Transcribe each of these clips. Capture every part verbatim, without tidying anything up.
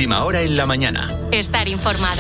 Última hora en la mañana. Estar informado.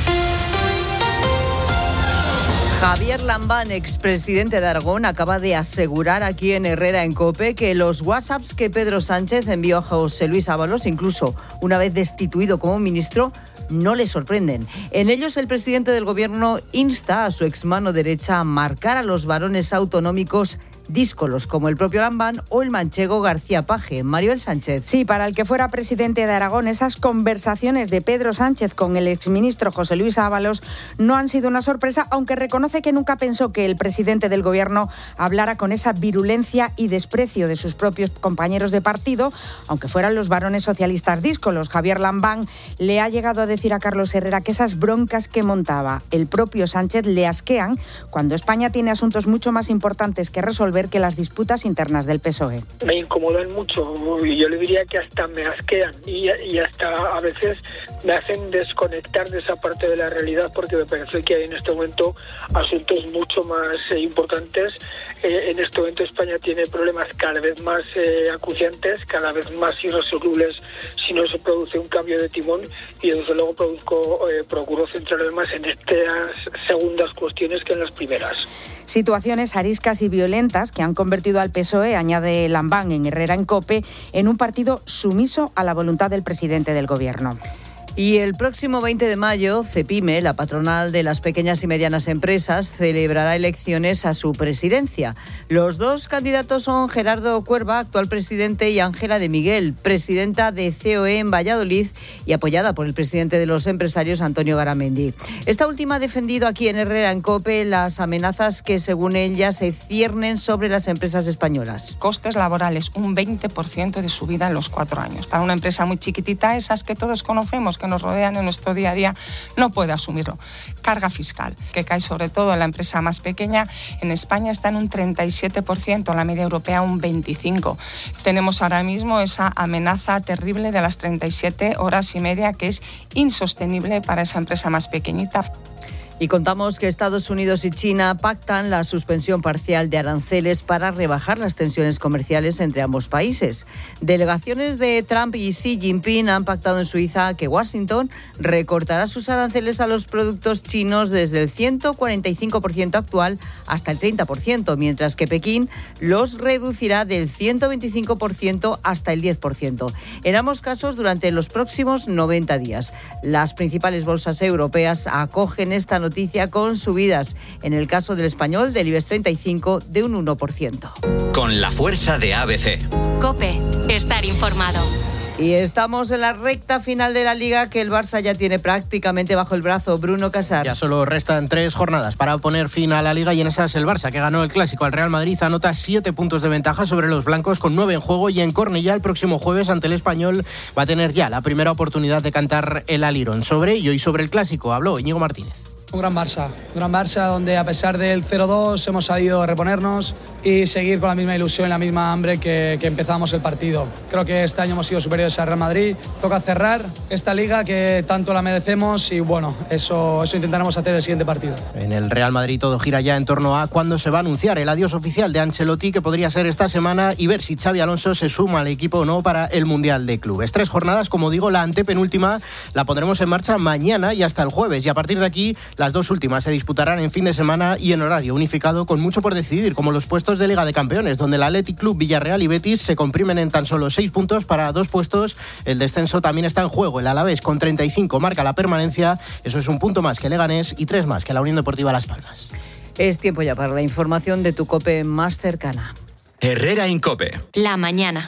Javier Lambán, expresidente de Aragón, acaba de asegurar aquí en Herrera en COPE que los WhatsApps que Pedro Sánchez envió a José Luis Ábalos, incluso una vez destituido como ministro, no le sorprenden. En ellos, el presidente del gobierno insta a su exmano derecha a marcar a los varones autonómicos díscolos, como el propio Lambán o el manchego García Paje. Maribel Sánchez. Sí, para el que fuera presidente de Aragón, esas conversaciones de Pedro Sánchez con el exministro José Luis Ábalos no han sido una sorpresa, aunque reconoce que nunca pensó que el presidente del gobierno hablara con esa virulencia y desprecio de sus propios compañeros de partido, aunque fueran los varones socialistas díscolos. Javier Lambán le ha llegado a decir a Carlos Herrera que esas broncas que montaba el propio Sánchez le asquean cuando España tiene asuntos mucho más importantes que resolver que las disputas internas del P S O E. Me incomodan mucho y yo le diría que hasta me asquean y, y hasta a veces me hacen desconectar de esa parte de la realidad, porque me parece que hay en este momento asuntos mucho más eh, importantes. Eh, en este momento España tiene problemas cada vez más eh, acuciantes, cada vez más irresolubles si no se produce un cambio de timón, y desde luego produzco, eh, procuro centrarme más en estas segundas cuestiones que en las primeras. Situaciones ariscas y violentas que han convertido al P S O E, añade Lambán en Herrera en COPE, en un partido sumiso a la voluntad del presidente del gobierno. Y el próximo veinte de mayo, CEPIME, la patronal de las pequeñas y medianas empresas, celebrará elecciones a su presidencia. Los dos candidatos son Gerardo Cuerva, actual presidente, y Ángela de Miguel, presidenta de C O E en Valladolid y apoyada por el presidente de los empresarios, Antonio Garamendi. Esta última ha defendido aquí en Herrera en COPE las amenazas que, según ella, se ciernen sobre las empresas españolas. Costes laborales, un veinte por ciento de subida en los cuatro años. Para una empresa muy chiquitita, esas que todos conocemos, que nos rodean en nuestro día a día, no puede asumirlo. Carga fiscal, que cae sobre todo en la empresa más pequeña. En España está en un treinta y siete por ciento, la media europea un veinticinco por ciento. Tenemos ahora mismo esa amenaza terrible de las treinta y siete horas y media, que es insostenible para esa empresa más pequeñita. Y contamos que Estados Unidos y China pactan la suspensión parcial de aranceles para rebajar las tensiones comerciales entre ambos países. Delegaciones de Trump y Xi Jinping han pactado en Suiza que Washington recortará sus aranceles a los productos chinos desde el ciento cuarenta y cinco por ciento actual hasta el treinta por ciento, mientras que Pekín los reducirá del ciento veinticinco por ciento hasta el diez por ciento. En ambos casos, durante los próximos noventa días. Las principales bolsas europeas acogen esta noticia con subidas, en el caso del español del IBEX treinta y cinco de un uno por ciento. Con la fuerza de A B C. COPE, estar informado. Y estamos en la recta final de la Liga, que el Barça ya tiene prácticamente bajo el brazo. Bruno Casar. Ya solo restan tres jornadas para poner fin a la Liga, y en esas el Barça, que ganó el Clásico al Real Madrid, anota siete puntos de ventaja sobre los blancos con nueve en juego, y en Cornellá el próximo jueves ante el Español va a tener ya la primera oportunidad de cantar el alirón. Sobre ello y sobre el Clásico habló Íñigo Martínez. Un gran Barça, un gran Barça donde a pesar del cero dos hemos sabido reponernos y seguir con la misma ilusión y la misma hambre que, que empezamos el partido. Creo que este año hemos sido superiores al Real Madrid. Toca cerrar esta liga que tanto la merecemos y bueno, eso, eso intentaremos hacer el siguiente partido. En el Real Madrid todo gira ya en torno a cuándo se va a anunciar el adiós oficial de Ancelotti, que podría ser esta semana, y ver si Xabi Alonso se suma al equipo o no para el Mundial de Clubes. Tres jornadas, como digo, la antepenúltima la pondremos en marcha mañana y hasta el jueves, y a partir de aquí las dos últimas se disputarán en fin de semana y en horario unificado, con mucho por decidir, como los puestos de Liga de Campeones, donde el Athletic Club, Villarreal y Betis se comprimen en tan solo seis puntos para dos puestos. El descenso también está en juego. El Alavés con treinta y cinco marca la permanencia. Eso es un punto más que Leganés y tres más que la Unión Deportiva Las Palmas. Es tiempo ya para la información de tu COPE más cercana. Herrera en COPE. La mañana.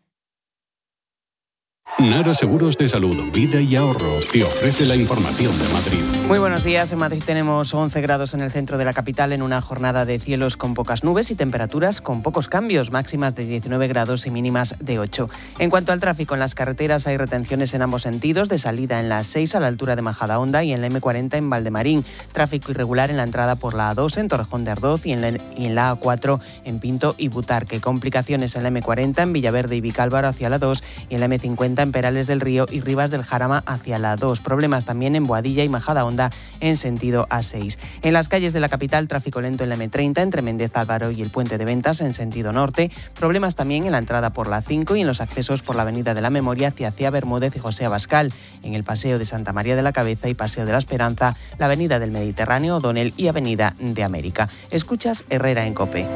Nara Seguros de Salud, Vida y Ahorro te ofrece la información de Madrid. Muy buenos días. En Madrid tenemos once grados en el centro de la capital, en una jornada de cielos con pocas nubes y temperaturas con pocos cambios, máximas de diecinueve grados y mínimas de ocho. En cuanto al tráfico, en las carreteras hay retenciones en ambos sentidos, de salida en la A seis a la altura de Majadahonda y en la eme cuarenta en Valdemarín. Tráfico irregular en la entrada por la A dos en Torrejón de Ardoz y en la, y en la A cuatro en Pinto y Butarque. Complicaciones en la eme cuarenta en Villaverde y Vicálvaro hacia la dos y en la eme cincuenta treinta en Perales del Río y Rivas del Jarama hacia la dos. Problemas también en Boadilla y Majadahonda en sentido A seis. En las calles de la capital, tráfico lento en la eme treinta entre Méndez Álvaro y el Puente de Ventas en sentido norte. Problemas también en la entrada por la cinco y en los accesos por la Avenida de la Memoria hacia Cía Bermúdez y José Abascal. En el Paseo de Santa María de la Cabeza y Paseo de la Esperanza, la Avenida del Mediterráneo, O'Donnell y Avenida de América. Escuchas Herrera en COPE.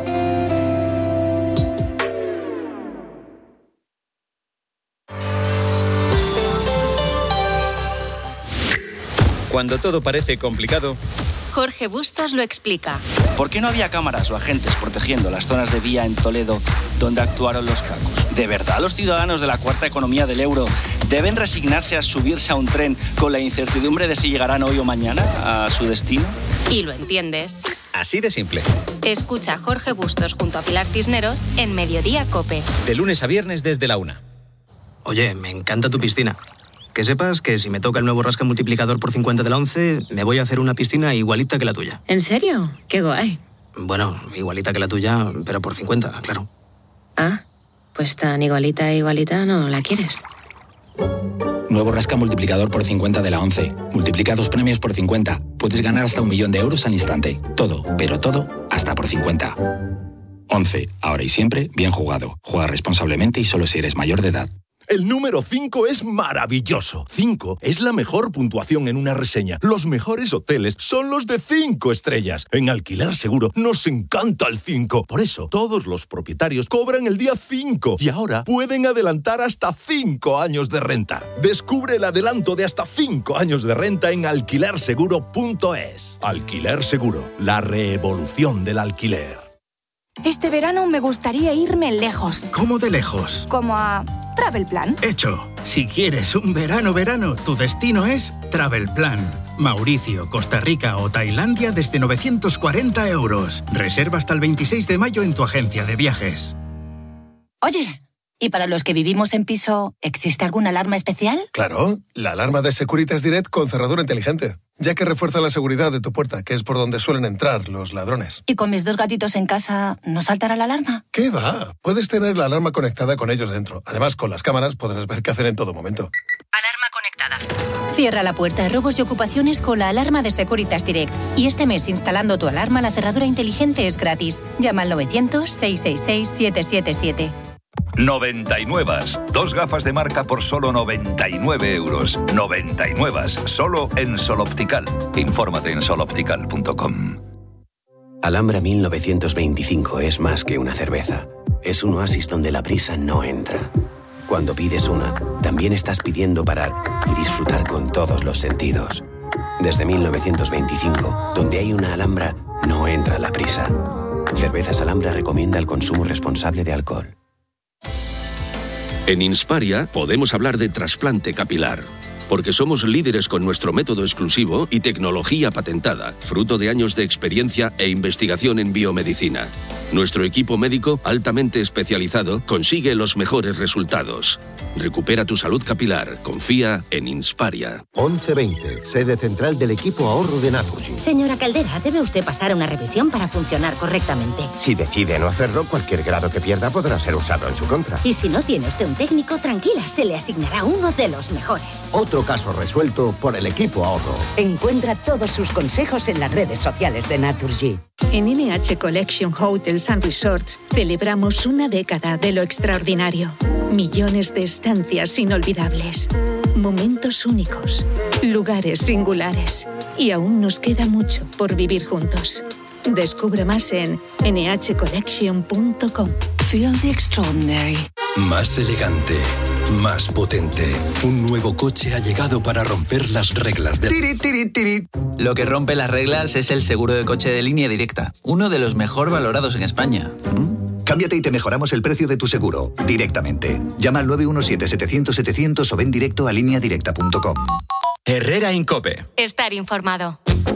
Cuando todo parece complicado, Jorge Bustos lo explica. ¿Por qué no había cámaras o agentes protegiendo las zonas de vía en Toledo donde actuaron los cacos? ¿De verdad los ciudadanos de la cuarta economía del euro deben resignarse a subirse a un tren con la incertidumbre de si llegarán hoy o mañana a su destino? ¿Y lo entiendes? así de simple. Escucha a Jorge Bustos junto a Pilar Cisneros en Mediodía COPE. De lunes a viernes desde la una. Oye, me encanta tu piscina. Que sepas que si me toca el nuevo rasca multiplicador por cincuenta de la once, me voy a hacer una piscina igualita que la tuya. ¿En serio? Qué guay. Bueno, igualita que la tuya, pero por cincuenta, claro. Ah, pues tan igualita, igualita no la quieres. Nuevo rasca multiplicador por cincuenta de la once. Multiplica dos premios por cincuenta. Puedes ganar hasta un millón de euros al instante. Todo, pero todo, hasta por cincuenta. once. Ahora y siempre, bien jugado. Juega responsablemente y solo si eres mayor de edad. El número cinco es maravilloso. cinco es la mejor puntuación en una reseña. Los mejores hoteles son los de cinco estrellas. En Alquiler Seguro nos encanta el cinco. Por eso, todos los propietarios cobran el día cinco y ahora pueden adelantar hasta cinco años de renta. Descubre el adelanto de hasta cinco años de renta en alquiler seguro punto es. Alquiler Seguro, la revolución del alquiler. Este verano me gustaría irme lejos. ¿Cómo de lejos? Como a Travel Plan. Hecho. Si quieres un verano, verano, tu destino es Travel Plan. Mauricio, Costa Rica o Tailandia desde novecientos cuarenta euros. Reserva hasta el veintiséis de mayo en tu agencia de viajes. Oye, ¿y para los que vivimos en piso, existe alguna alarma especial? Claro, la alarma de Securitas Direct con cerradura inteligente, ya que refuerza la seguridad de tu puerta, que es por donde suelen entrar los ladrones. ¿Y con mis dos gatitos en casa, no saltará la alarma? ¿Qué va? Puedes tener la alarma conectada con ellos dentro. Además, con las cámaras podrás ver qué hacen en todo momento. Alarma conectada. Cierra la puerta de robos y ocupaciones con la alarma de Securitas Direct. Y este mes, instalando tu alarma, la cerradura inteligente es gratis. Llama al novecientos, seiscientos sesenta y seis, siete siete siete. noventa y nueve. Dos gafas de marca por solo noventa y nueve euros. noventa y nueve. Solo en Sol Optical. Infórmate en sol optical punto com. Alhambra mil novecientos veinticinco es más que una cerveza. Es un oasis donde la prisa no entra. Cuando pides una, también estás pidiendo parar y disfrutar con todos los sentidos. Desde mil novecientos veinticinco, donde hay una Alhambra, no entra la prisa. Cervezas Alhambra recomienda el consumo responsable de alcohol. En Insparia podemos hablar de trasplante capilar, porque somos líderes con nuestro método exclusivo y tecnología patentada, fruto de años de experiencia e investigación en biomedicina. Nuestro equipo médico altamente especializado consigue los mejores resultados. Recupera tu salud capilar. Confía en Insparia. once veinte, sede central del equipo ahorro de Naturgy. Señora Caldera, debe usted pasar una revisión para funcionar correctamente. Si decide no hacerlo, cualquier grado que pierda podrá ser usado en su contra. Y si no tiene usted un técnico, tranquila, se le asignará uno de los mejores. Otro caso resuelto por el equipo ahorro. Encuentra todos sus consejos en las redes sociales de Naturgy. En N H Collection Hotels and Resorts celebramos una década de lo extraordinario. Millones de estancias inolvidables, momentos únicos, lugares singulares. Y aún nos queda mucho por vivir juntos. Descubre más en ene hache collection punto com. Feel the extraordinary. Más elegante, más potente. Un nuevo coche ha llegado para romper las reglas de... Tiri, tiri, tiri. Lo que rompe las reglas es el seguro de coche de Línea Directa, uno de los mejor valorados en España. ¿Mm? Cámbiate y te mejoramos el precio de tu seguro directamente. Llama al nueve uno siete, setecientos, setecientos o ven directo a línea directa punto com. Herrera en COPE. Estar informado.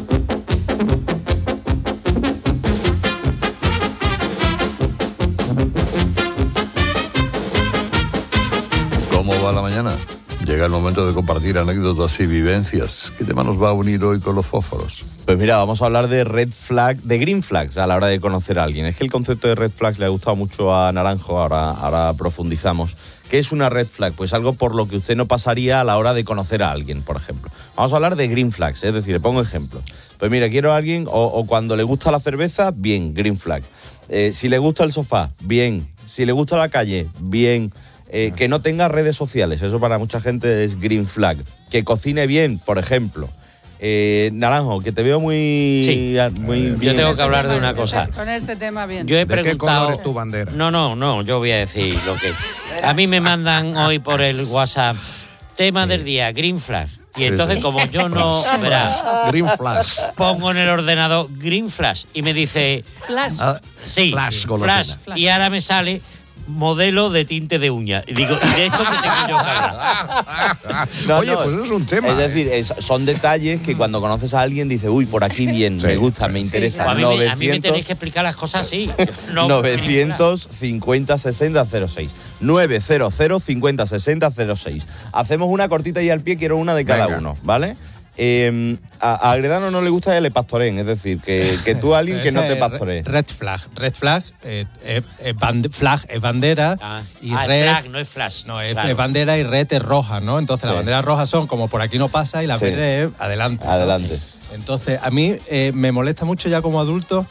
¿Cómo va la mañana? Llega el momento de compartir anécdotas y vivencias. ¿Qué tema nos va a unir hoy con los fósforos? Pues mira, vamos a hablar de red flag, de green flags a la hora de conocer a alguien. Es que el concepto de red flags le ha gustado mucho a Naranjo, ahora, ahora profundizamos. ¿Qué es una red flag? Pues algo por lo que usted no pasaría a la hora de conocer a alguien, por ejemplo. Vamos a hablar de green flags, es decir, le pongo ejemplos. Pues mira, quiero a alguien, o, o cuando le gusta la cerveza, bien, green flag. Eh, si le gusta el sofá, bien. Si le gusta la calle, bien. Eh, que no tenga redes sociales, eso para mucha gente es green flag. Que cocine bien, por ejemplo. Eh, Naranjo, que te veo muy, sí. muy Yo bien. tengo que hablar de una cosa. Con este tema bien. Yo he ¿De preguntado. qué color es tu bandera? No, no, no, yo voy a decir lo que. A mí me mandan hoy por el WhatsApp tema del día, green flag. Y entonces, como yo no, verás, Green flash. pongo en el ordenador green flash y me dice. Flash. Ah, Sí, flash, flash, golosina. flash. Y ahora me sale modelo de tinte de uña. Y digo, ¿y de esto que tengo yo que hablar? No, Oye, no, pues eso es un tema. Es decir, es- son detalles que cuando conoces a alguien dices, uy, por aquí bien, Sí. me gusta, me interesa. Pues a, mí me, a mí me novecientos tenéis que explicar las cosas así. No, novecientos cincuenta sesenta cero seis. novecientos cincuenta sesenta cero seis. Hacemos una cortita y al pie, quiero una de cada Venga. uno, ¿vale? Eh, a, a Agredano no le gusta que le pastoreen, es decir, que, que tú a alguien que no Esa te es pastoree. Red flag. Red flag, eh, eh, eh, band- flag es bandera Ah, y ah, es red. flag, no es flash. No, es, Claro. es bandera y red es roja, ¿no? Entonces Sí. las banderas rojas son como por aquí no pasa y la Sí. verde es adelante. ¿no? Adelante. Entonces, a mí eh, me molesta mucho ya como adulto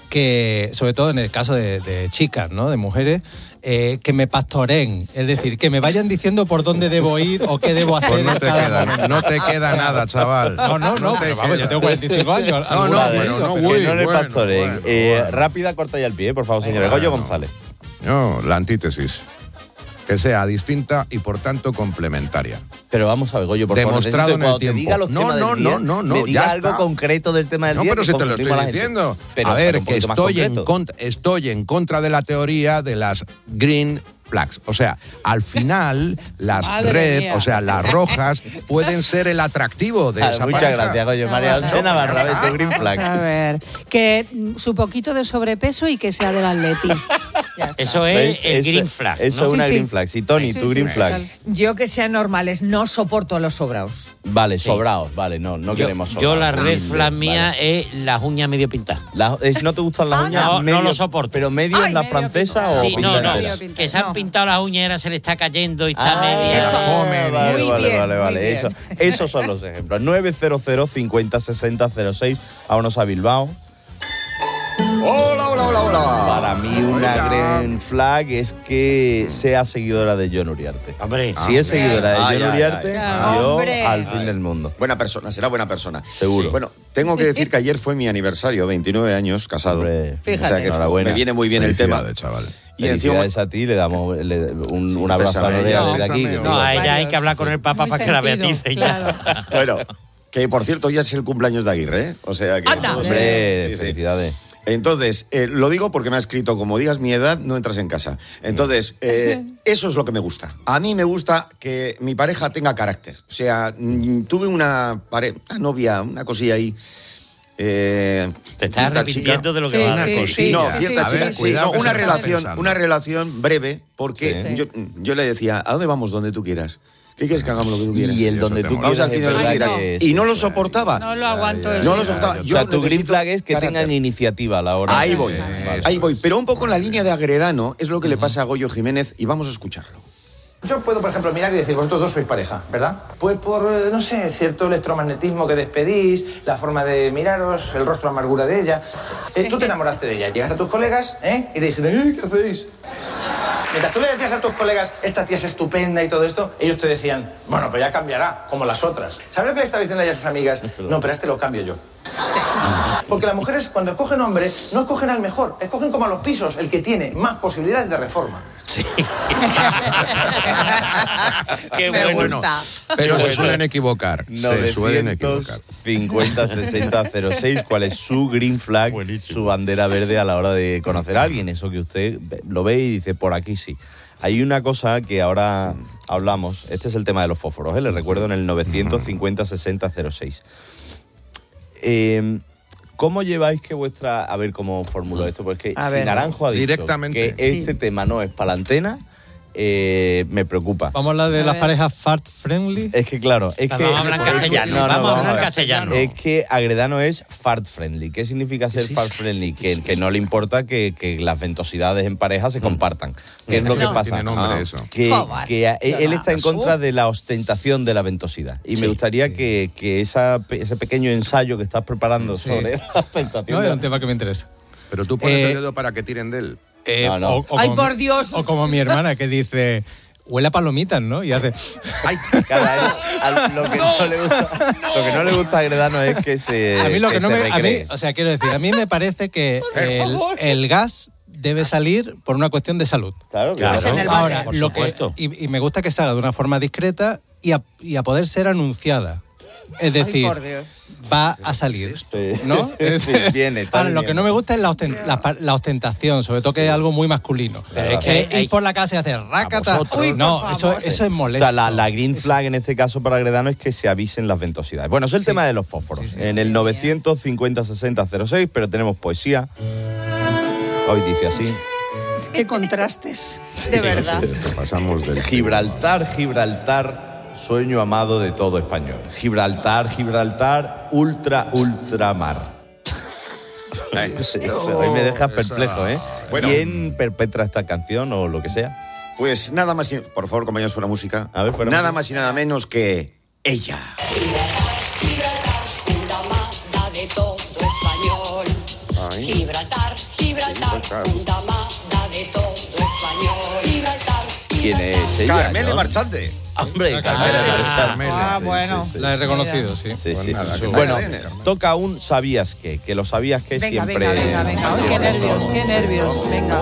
que, sobre todo en el caso de, de chicas, ¿no? De mujeres, eh, que me pastoreen. Es decir, que me vayan diciendo por dónde debo ir o qué debo hacer Pues no en te cada queda, momento. no te queda O sea, nada, chaval. No, no, no, te pero vamos, queda. yo tengo cuarenta y cinco años. No, alguna no, vez he bueno, ido, no, pero- Que uy, no le bueno, pastoreen. bueno, Eh, bueno. Rápida, corta y al pie, por favor, señores. Goyo González. No, la antítesis. Que sea distinta y por tanto complementaria. Pero vamos a ver, Goyo, por favor, Demostrado necesito en que cuando el te tiempo. diga los No, temas no, del día, no, no, no, me diga ya algo está. concreto del tema del No, día. pero que si te lo confundimos estoy a la gente. diciendo. Pero a ver, un que poquito más estoy en, concreto. contra, estoy en contra de la teoría de las green flags. O sea, al final, las Madre red, mía. o sea, las rojas, pueden ser el atractivo de Ah, esa muchas pareja. gracias, Goyo. María José Navarra, de tu green flag. Vamos a ver. Que mm, su poquito de sobrepeso y que sea del Atleti. Eso es ¿Ves? el Eso- green flag. Eso ¿no? es una Sí, sí. green flag. Sí, Tony, Sí, tu sí, green sí, flag. total. Yo que sean normales, no soporto a los sobraos. Vale, Sí. sobraos, vale, no, no Yo, queremos yo sobraos. la red Humilde, flag mía vale. es las uñas medio pintadas. La- es- ¿No te gustan las Ah, uñas? no, no medio- lo soporto. ¿Pero medio Ay, en la medio francesa pintada. o Sí, no, pintada no, entera? Medio que se han No. pintado las uñas y ahora se le está cayendo y está Ah, media. Eso. vale, vale, Muy vale, bien, vale, muy vale. bien. Eso, esos son los ejemplos. novecientos cincuenta sesenta cero seis. Vámonos a Bilbao. Hola, hola, hola, hola. Para mí una green flag es que sea seguidora de John Uriarte. Hombre, Si es seguidora de Ay, John ay, Uriarte, ay. yo Hombre. al fin del mundo. Buena persona, será buena persona. Seguro. Bueno, tengo que decir que ayer fue mi aniversario, veintinueve años, casado. Hombre, O sea que enhorabuena. me viene muy bien el tema. Felicidades, chaval. Y encima, Felicidades a ti, le damos le- un, un abrazo a pésame, Norea no, desde aquí. pésame, que no, digo, a ella hay varios, que hablar con el Papa Muy para que la sentido, beatice. claro. bueno, que por cierto ya es el cumpleaños de Aguirre, ¿eh? O sea que... Anda. todos- Hombre, Sí, sí. felicidades. Entonces, eh, lo digo porque me ha escrito, como digas mi edad, no entras en casa. Entonces, eh, eso es lo que me gusta. A mí me gusta que mi pareja tenga carácter. O sea, mm, tuve una, pare- una novia, una cosilla ahí. Eh, Te estás cierta arrepintiendo chica- de lo que Sí, vas a sí, decir. sí, no, sí, cierta sí, chica, sí, sí, cuidado no, que una se está relación, pensando. una relación breve, porque Sí. yo, yo le decía, ¿a dónde vamos? Donde tú quieras. ¿Qué quieres que hagamos lo que tú quieras? Y el eso donde te tú mola. Vamos al quieras, cine es donde tú verdad quieras. que Y es- no lo soportaba. No lo aguanto. No eso. lo soportaba. O Yo sea, tu green necesito flag es que carácter. tengan iniciativa a la hora. Ahí de- voy, Vale. ahí voy. Pero un poco en la línea de Agredano es lo que le pasa a Goyo Jiménez y vamos a escucharlo. Yo puedo, por ejemplo, mirar y decir, vosotros dos sois pareja, ¿verdad? Pues por, eh, no sé, cierto electromagnetismo que despedís, la forma de miraros, el rostro de amargura de ella. Eh, tú te enamoraste de ella, llegaste a tus colegas, ¿eh? Y te dijiste, "Eh, ¿qué hacéis?" Mientras tú le decías a tus colegas, esta tía es estupenda y todo esto, ellos te decían, bueno, pero ya cambiará, como las otras. ¿Sabes lo que le estaba diciendo ella a sus amigas? No, pero este lo cambio yo. Porque las mujeres, cuando escogen hombre, no escogen al mejor, escogen como a los pisos, el que tiene más posibilidades de reforma. Sí. Me Qué bueno. gusta. Pero Qué se bueno. suelen equivocar. Se suelen equivocar. novecientos cincuenta sesenta cero seis. ¿Cuál es su green flag, su bandera verde a la hora de conocer a alguien? Eso que usted lo ve y dice, por aquí sí. Hay una cosa que ahora hablamos. Este es el tema de los fósforos, ¿eh? Les recuerdo en el novecientos cincuenta sesenta cero seis. Eh, ¿Cómo lleváis que vuestra... A ver cómo formulo esto, porque A si ver. Naranjo ha dicho Directamente. que este Sí. tema no es para la antena, eh, me preocupa. Vamos a hablar de A las ver. parejas fart friendly. Es que claro, es que... Vamos a hablar en castellano, No, no, vamos a hablar en ver. castellano. Es que Agredano es fart friendly. ¿Qué significa ser fart friendly? Que, que no le importa que, que las ventosidades en pareja se compartan. ¿Qué es lo que No. pasa? Tiene nombre Ah, eso. Que, Joder. que a- él está en contra de la ostentación de la ventosidad. Y me gustaría que, que esa, pe- ese pequeño ensayo que estás preparando Sí. sobre la ostentación No, de es la- un tema que me interesa. Pero tú pones Eh, el dedo para que tiren de él. Eh, No, no. o- o Ay, como- por Dios. O como mi hermana que dice, huele a palomitas, ¿no? Y hace... Cada- a- lo, que no le gusta, lo que no le gusta a Agredano es que se A mí lo que, no se me... A mí, recree. o sea, quiero decir, a mí me parece que el, el gas debe salir por una cuestión de salud. Claro, Claro. Pues en el váter. Ahora, Por lo que, supuesto. y, y me gusta que se haga de una forma discreta y a, y a poder ser anunciada. Es decir, Ay, por Dios. va a salir, Sí. ¿no? Sí, viene, está Ahora, lo que viniendo. no me gusta es la, osten- la pa- la ostentación, sobre todo que es algo muy masculino. Pero es que que hay- ir por la casa y hacer rácata, vosotros. Uy, por no, favor. eso, eso es O molesto. sea, la, la green flag en este caso para Agredano es que se avisen las ventosidades. Bueno, es el tema de los fósforos. en el novecientos cincuenta sesenta cero seis, pero tenemos poesía. Hoy dice así. Qué contrastes. De verdad. Pasamos del Gibraltar, Gibraltar, sueño amado de todo español. Gibraltar, Gibraltar, ultra, ultramar. Eso, hoy me dejas perplejo, ¿eh? Bueno. ¿Quién perpetra esta canción o lo que sea? Pues nada más, y- por favor, compañeros, fuera música. A ver, fuera nada música. más y nada menos que ella. de todo español. Gibraltar, Gibraltar, punta amada de todo español. Gibraltar, ¿Quién es ella? Carmele ¿no? Marchante. Hombre, Carmele Marchante. Ah, bueno. La he reconocido, sí. Sí, sí. nada, que Bueno, vaya. toca un ¿sabías qué? Que lo sabías que Venga, siempre... venga, venga, venga. Uy, qué nervios, qué nervios. Venga.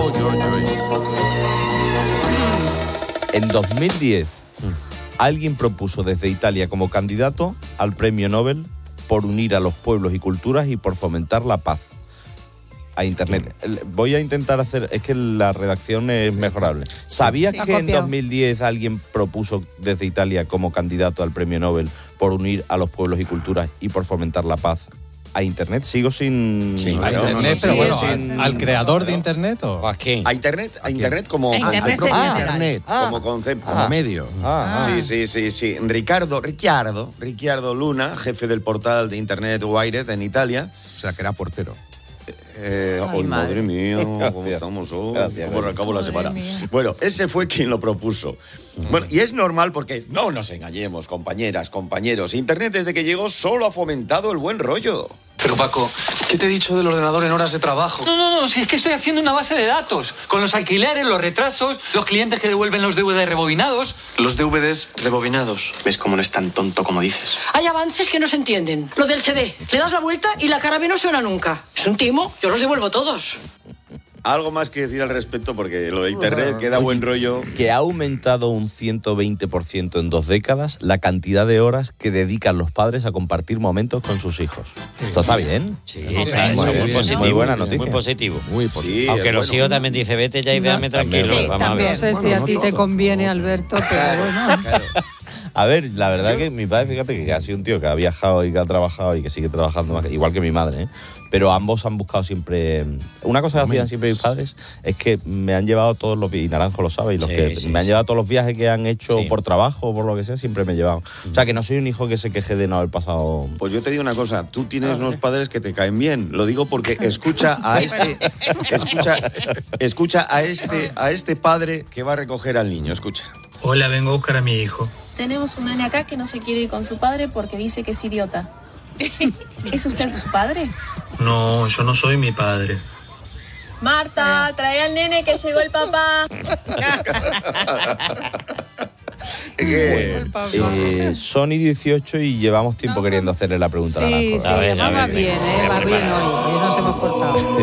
En dos mil diez, alguien propuso desde Italia como candidato al premio Nobel por unir a los pueblos y culturas y por fomentar la paz a Internet. El- Voy a intentar hacer... Es que la redacción es mejorable. ¿Sabías Sí. que Ha en copiado. dos mil diez alguien propuso desde Italia como candidato al premio Nobel por unir a los pueblos y culturas y por fomentar la paz a Internet? Sigo sin... Sí, A claro. Internet, Sí, pero bueno, sí, al, sí. al creador de Internet o... ¿O a quién? A Internet, a Internet como, A Internet al propio en Internet, Internet. como concepto. Como medio. Ah, Sí, sí, sí, sí. Ricardo, Ricciardo, Ricciardo Luna, jefe del portal de Internet Wired en Italia. O sea, que era portero. Eh, Ay, oh, madre. madre mía, ¿cómo Gracias. estamos hoy? Gracias, ¿Cómo gracias. acabó la Madre semana? mía. Bueno, ese fue quien lo propuso. Bueno, y es normal porque, no nos engañemos, compañeras, compañeros, Internet desde que llegó solo ha fomentado el buen rollo. Pero Paco, ¿qué te he dicho del ordenador en horas de trabajo? No, no, no, si es que estoy haciendo una base de datos, con los alquileres, los retrasos, los clientes que devuelven los D V D rebobinados. Los D V Ds rebobinados. ¿Ves cómo no es tan tonto como dices? Hay avances que no se entienden. Lo del C D. Le das la vuelta y la cara B no suena nunca. Es un timo. Yo los devuelvo todos. Algo más que decir al respecto porque lo de Internet queda buen rollo. Que ha aumentado un ciento veinte por ciento en dos décadas la cantidad de horas que dedican los padres a compartir momentos con sus hijos. ¿Esto está bien? Sí, Muy está eso, bien, muy positivo. muy buena noticia. Muy positivo. Muy positivo. Sí, Aunque es los bueno. hijos también dice, vete ya y déjame tranquilo. Sí, Vamos a también. ver. No sé si Bueno, a ti no te todo. conviene, Alberto, pero bueno. A ver, la verdad que mi padre, fíjate que ha sido un tío que ha viajado y que ha trabajado y que sigue trabajando más, igual que mi madre, ¿eh? Pero ambos han buscado siempre... Una cosa que hacían siempre mis padres es que me han llevado todos los viajes, y Naranjo lo sabe, y los Sí, que sí, me han sí. llevado todos los viajes que han hecho Sí. por trabajo o por lo que sea, siempre me llevaban. O sea, que no soy un hijo que se queje de no haber pasado... Pues yo te digo una cosa, tú tienes unos padres que te caen bien. Lo digo porque escucha a este, escucha, escucha a este, a este padre que va a recoger al niño. Escucha. Hola, vengo a buscar a mi hijo. Tenemos un nene acá que no se quiere ir con su padre porque dice que es idiota. ¿Es usted su padre? No, yo no soy mi padre. Marta, trae al nene que llegó el papá. Eh, Sony dieciocho y llevamos tiempo queriendo hacerle la pregunta a Sí, Naranjo. sí, A ver, además a va ver, bien, ¿eh? Va bien hoy. y Nos hemos portado.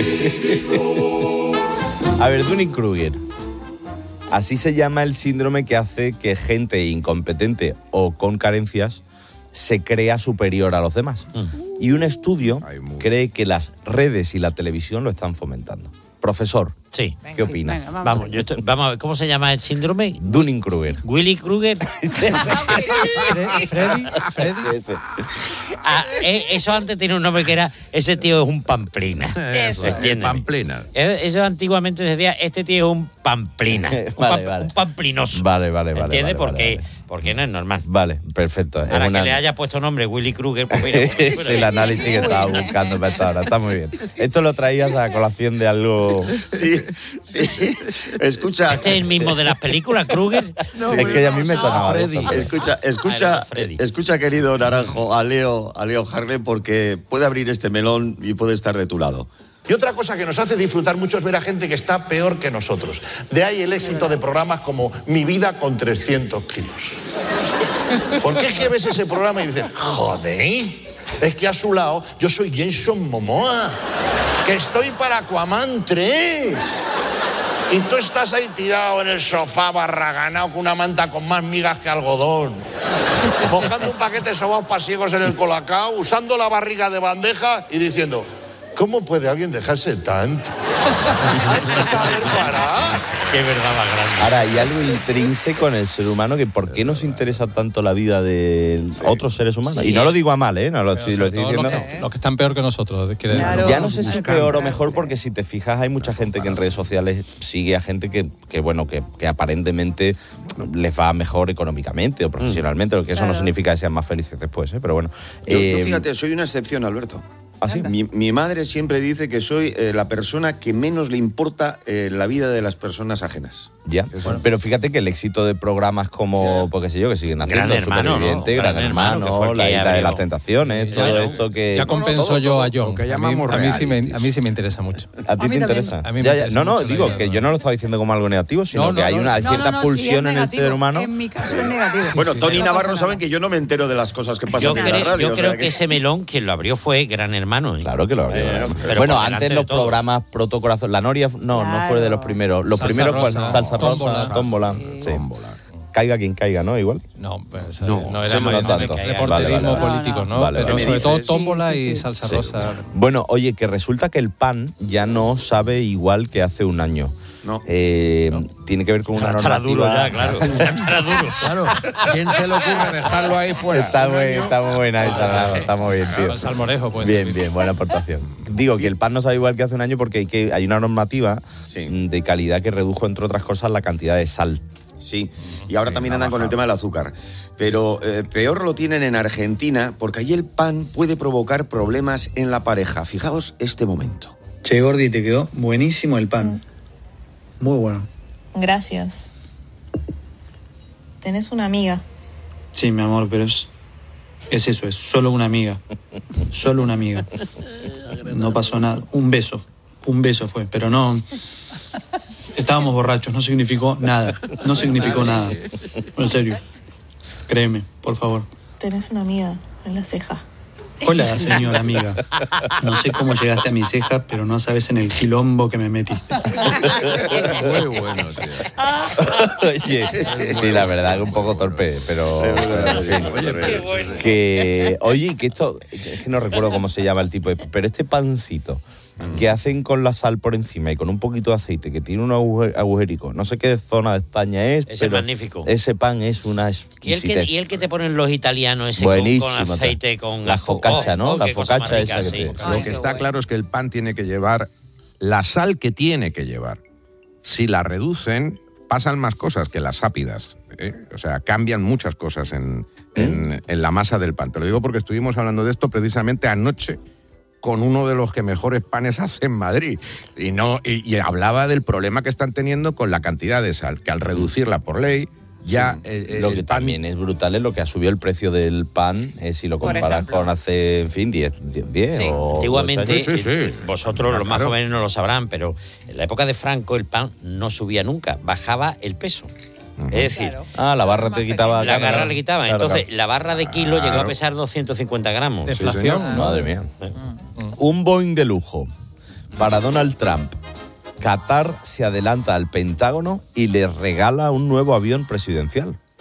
A ver, Dunning-Kruger. Así se llama el síndrome que hace que gente incompetente o con carencias se crea superior a los demás. Y un estudio cree que las redes y la televisión lo están fomentando. profesor. Sí. ¿Qué opina? Venga, vamos. Vamos, yo estoy- vamos a ver, ¿cómo se llama el síndrome? Dunning-Kruger. Willy Kruger. Fre- Freddy, Freddy. Ese. Ah, eh, eso antes tenía un nombre que era, ese tío es un pamplina. Eso, Entiéndeme. pamplina. Eh, Eso antiguamente se decía, este tío es un pamplina. Un, Vale, pam- vale. un pamplinoso. Vale, vale, vale. ¿Entiendes? vale, porque, vale, porque no es normal. Vale, perfecto. Es Ahora una- que le haya puesto nombre Willy Kruger, pues mira, pues, es el análisis que estaba buscando para esta hora. Está muy bien. Esto lo traías a colación de algo. Sí, sí. Escucha. ¿Este es el mismo de las películas, Kruger? Es que a mí me sonaba de eso. Escucha, Ah, escucha, era Freddy. escucha, querido Naranjo, a Leo, a Leo Harlem, porque puede abrir este melón y puede estar de tu lado. Y otra cosa que nos hace disfrutar mucho es ver a gente que está peor que nosotros. De ahí el éxito de programas como Mi vida con trescientos kilos. Porque es que ves ese programa y dices, joder, es que a su lado yo soy Jason Momoa, que estoy para Aquaman tres. Y tú estás ahí tirado en el sofá barraganao con una manta con más migas que algodón, mojando un paquete de sobaos pasiegos en el colacao, usando la barriga de bandeja y diciendo, ¿cómo puede alguien dejarse tanto? Hay que saber parar. Qué verdad más grande. Ahora, hay algo intrínseco en el ser humano que ¿por qué nos interesa tanto la vida de otros seres humanos? Sí. Y no lo digo a mal, ¿eh? No lo estoy, lo Sobre estoy todo diciendo. los, que, los que están peor que nosotros. quiere decir. Ya no sé si peor o mejor, porque si te fijas, hay mucha gente que en redes sociales sigue a gente que, que bueno, que, que aparentemente les va mejor económicamente o profesionalmente, lo que eso no Claro. significa que sean más felices después, ¿eh? Pero bueno. Yo, eh, yo, fíjate, soy una excepción, Alberto. ¿Ah, sí? mi, mi madre siempre dice que soy eh, la persona que menos le importa eh, la vida de las personas ajenas. Ya, pero fíjate que el éxito de programas como, porque sé yo, que siguen haciendo Gran Hermano, Superviviente, ¿no? Gran, Gran Hermano, Hermano, que fue el La que Isla de abrió. las Tentaciones, todo Claro. esto que... Ya compenso yo a John. que A mí, llamamos a, mí sí me, reality. a mí sí me interesa mucho. ¿A ti A mí te también. interesa? A mí me Ya, ya. interesa No, no, mucho la digo idea, que ¿no? yo no lo estaba diciendo como algo negativo, sino No, no, que hay no, una no, cierta no, no, sí, pulsión es en el negativo. ser humano. En mi caso es negativo. Bueno, sí. Tony y No Navarro pasa saben nada. que yo no me entero de las cosas que pasan Yo, en la creo, radio. yo o creo sea que ese melón quien lo abrió fue Gran Hermano. ¿eh? Claro que lo abrió. Pero bueno, por delante antes de los todos. programas Proto Corazón. La Noria, no, no fue de los primeros. Los Salsa primeros, ¿cuál? Rosa, Salsa Tómbola. Rosa, Tómbola. Sí. Caiga quien caiga, ¿no? Igual. No, pues, eh, No, no, sí, era no más tanto. reporterismo Vale, vale, vale. político, ¿no? Vale, Pero vale. sobre todo dices? tómbola Sí, sí, y sí. salsa Sí. rosa. Bueno, oye, que resulta que el pan ya no sabe igual que hace un año. No. Eh, Tiene que ver con una Ahora estará normativa... duro ya, claro. Ya estará duro. Claro, ¿quién se le ocurre dejarlo ahí fuera? Está Un muy, año. está muy buena esa, Navarro, está muy bien, tío. El salmorejo, pues. Bien, bien, buena aportación. Digo que el pan no sabe igual que hace un año porque hay, que, hay una normativa Sí. mm, de calidad que redujo, entre otras cosas, la cantidad de sal. Sí, y ahora Sí, también la andan con el bajada. tema del azúcar. Pero eh, peor lo tienen en Argentina, porque allí el pan puede provocar problemas en la pareja. Fijaos este momento. Che, Gordi, te quedó buenísimo el pan. Muy bueno. Gracias. Tenés una amiga. Sí, mi amor, pero es, es eso, es solo una amiga. Solo una amiga. No pasó nada. Un beso. Un beso fue, pero no... Estábamos borrachos, no significó nada. No significó nada. En serio. Créeme, por favor. Tenés una amiga en la ceja. Hola, señora amiga. No sé cómo llegaste a mi ceja, pero no sabes en el quilombo que me metiste. Muy bueno, tío. Oye, sí, la verdad que un poco torpe, pero, pero, en fin. Que, oye, que esto, es que no recuerdo cómo se llama el tipo de, pero este pancito que hacen con la sal por encima y con un poquito de aceite, que tiene un agujer- agujerico, no sé qué zona de España es, Ese pero magnífico. ese pan es una ¿Y el, exquisitez. que, y el que te ponen los italianos, ese con, Buenísimo. con aceite, con la ajo. focaccia, Oh, ¿no? oh, la qué cosa focaccia más esa rica, que sí. te... Lo que está claro es que el pan tiene que llevar la sal que tiene que llevar. Si la reducen, pasan más cosas que las ápidas. ¿eh? O sea, cambian muchas cosas en, en, en la masa del pan. Te lo digo porque estuvimos hablando de esto precisamente anoche con uno de los que mejores panes hace en Madrid. Y, no, y, y hablaba del problema que están teniendo con la cantidad de sal, que al reducirla por ley, ya... Sí. eh, lo el que pan- también es brutal es lo que ha subido el precio del pan, eh, si lo Por comparas ejemplo. con hace, en fin, diez, diez Sí. o... Antiguamente, Sí, sí, sí. eh, vosotros los más Claro. jóvenes no lo sabrán, pero en la época de Franco el pan no subía nunca, bajaba el peso. Es decir, Ah, la barra te quitaba... la claro, garra le quitaba. claro, Entonces, claro. la barra de kilo llegó a pesar doscientos cincuenta gramos. Deflación. señor. ¿no? Madre mía. Un Boeing de lujo para Donald Trump. Qatar se adelanta al Pentágono y le regala un nuevo avión presidencial.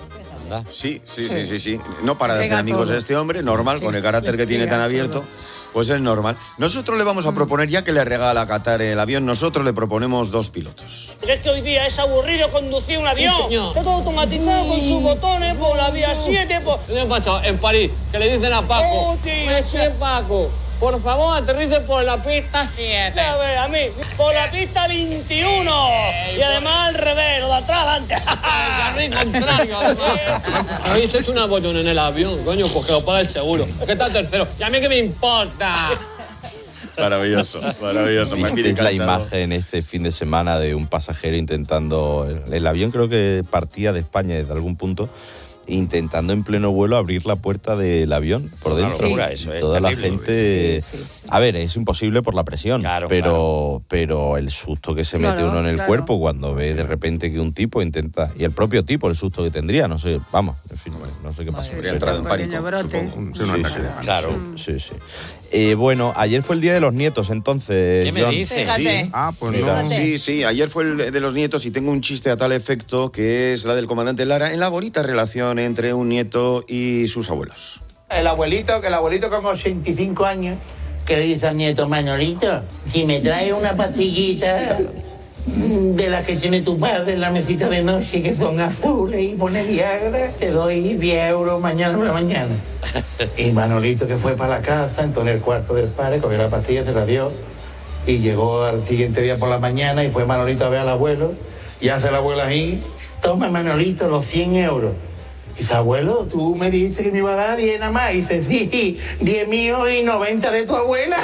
Sí, sí, sí, sí, sí. No para de Pega hacer amigos todo. este hombre, normal, con el carácter que tiene pega tan abierto, todo. pues es normal. Nosotros le vamos a proponer, ya que le regala a Qatar el avión, nosotros le proponemos dos pilotos. ¿Crees que hoy día es aburrido conducir un avión? Sí, señor. Está todo automatizado con sus botones por la vía siete. Por... ¿Qué pasa en París? Que le dicen a Paco. Oh, tío, "Me sé, Paco, por favor, aterrice por la pista siete. A ver, a mí, por la pista veintiuno. Y además al revés, lo de atrás adelante. Al contrario, además. Habéis hecho una bollona en el avión, coño, pues que lo paga el seguro. Es que está tercero. ¿Y a mí qué me importa? Maravilloso, maravilloso. Me tiene ¿Visteis la cansado. imagen este fin de semana de un pasajero intentando... El, el avión creo que partía de España desde algún punto, intentando en pleno vuelo abrir la puerta del avión por Una dentro. locura, eso es Toda la terrible. gente... Sí, sí, sí. A ver, es imposible por la presión, Claro, pero, claro. pero el susto que se Claro, mete uno en el claro. cuerpo cuando ve de repente que un tipo intenta... Y el propio tipo, el susto que tendría, no sé, vamos, en fin, no sé qué pasó. Habría entrado en pánico, Pequeño brote. supongo. Es un Sí, ataque sí, de pánico. claro, sí, sí. Eh, bueno, ayer fue el Día de los Nietos, entonces... ¿Qué me John. dices? Sí. Ah, pues Mira, no. sí, sí, ayer fue el de de los nietos y tengo un chiste a tal efecto que es la del comandante Lara en la bonita relación entre un nieto y sus abuelos. El abuelito, que el abuelito con ochenta y cinco años, que le dice al nieto, Manolito, si me traes una pastillita de las que tiene tu padre en la mesita de noche, que son azules y pone Viagra, te doy diez euros mañana por la mañana. Y Manolito, que fue para la casa, entró en el cuarto del padre, cogió la pastilla, te la dio, y llegó al siguiente día por la mañana y fue Manolito a ver al abuelo, y hace el abuelo ahí, toma Manolito los cien euros. Y dice, abuelo, tú me dijiste que me iba a dar diez nada más. Y dice, sí, diez míos y noventa de tu abuela.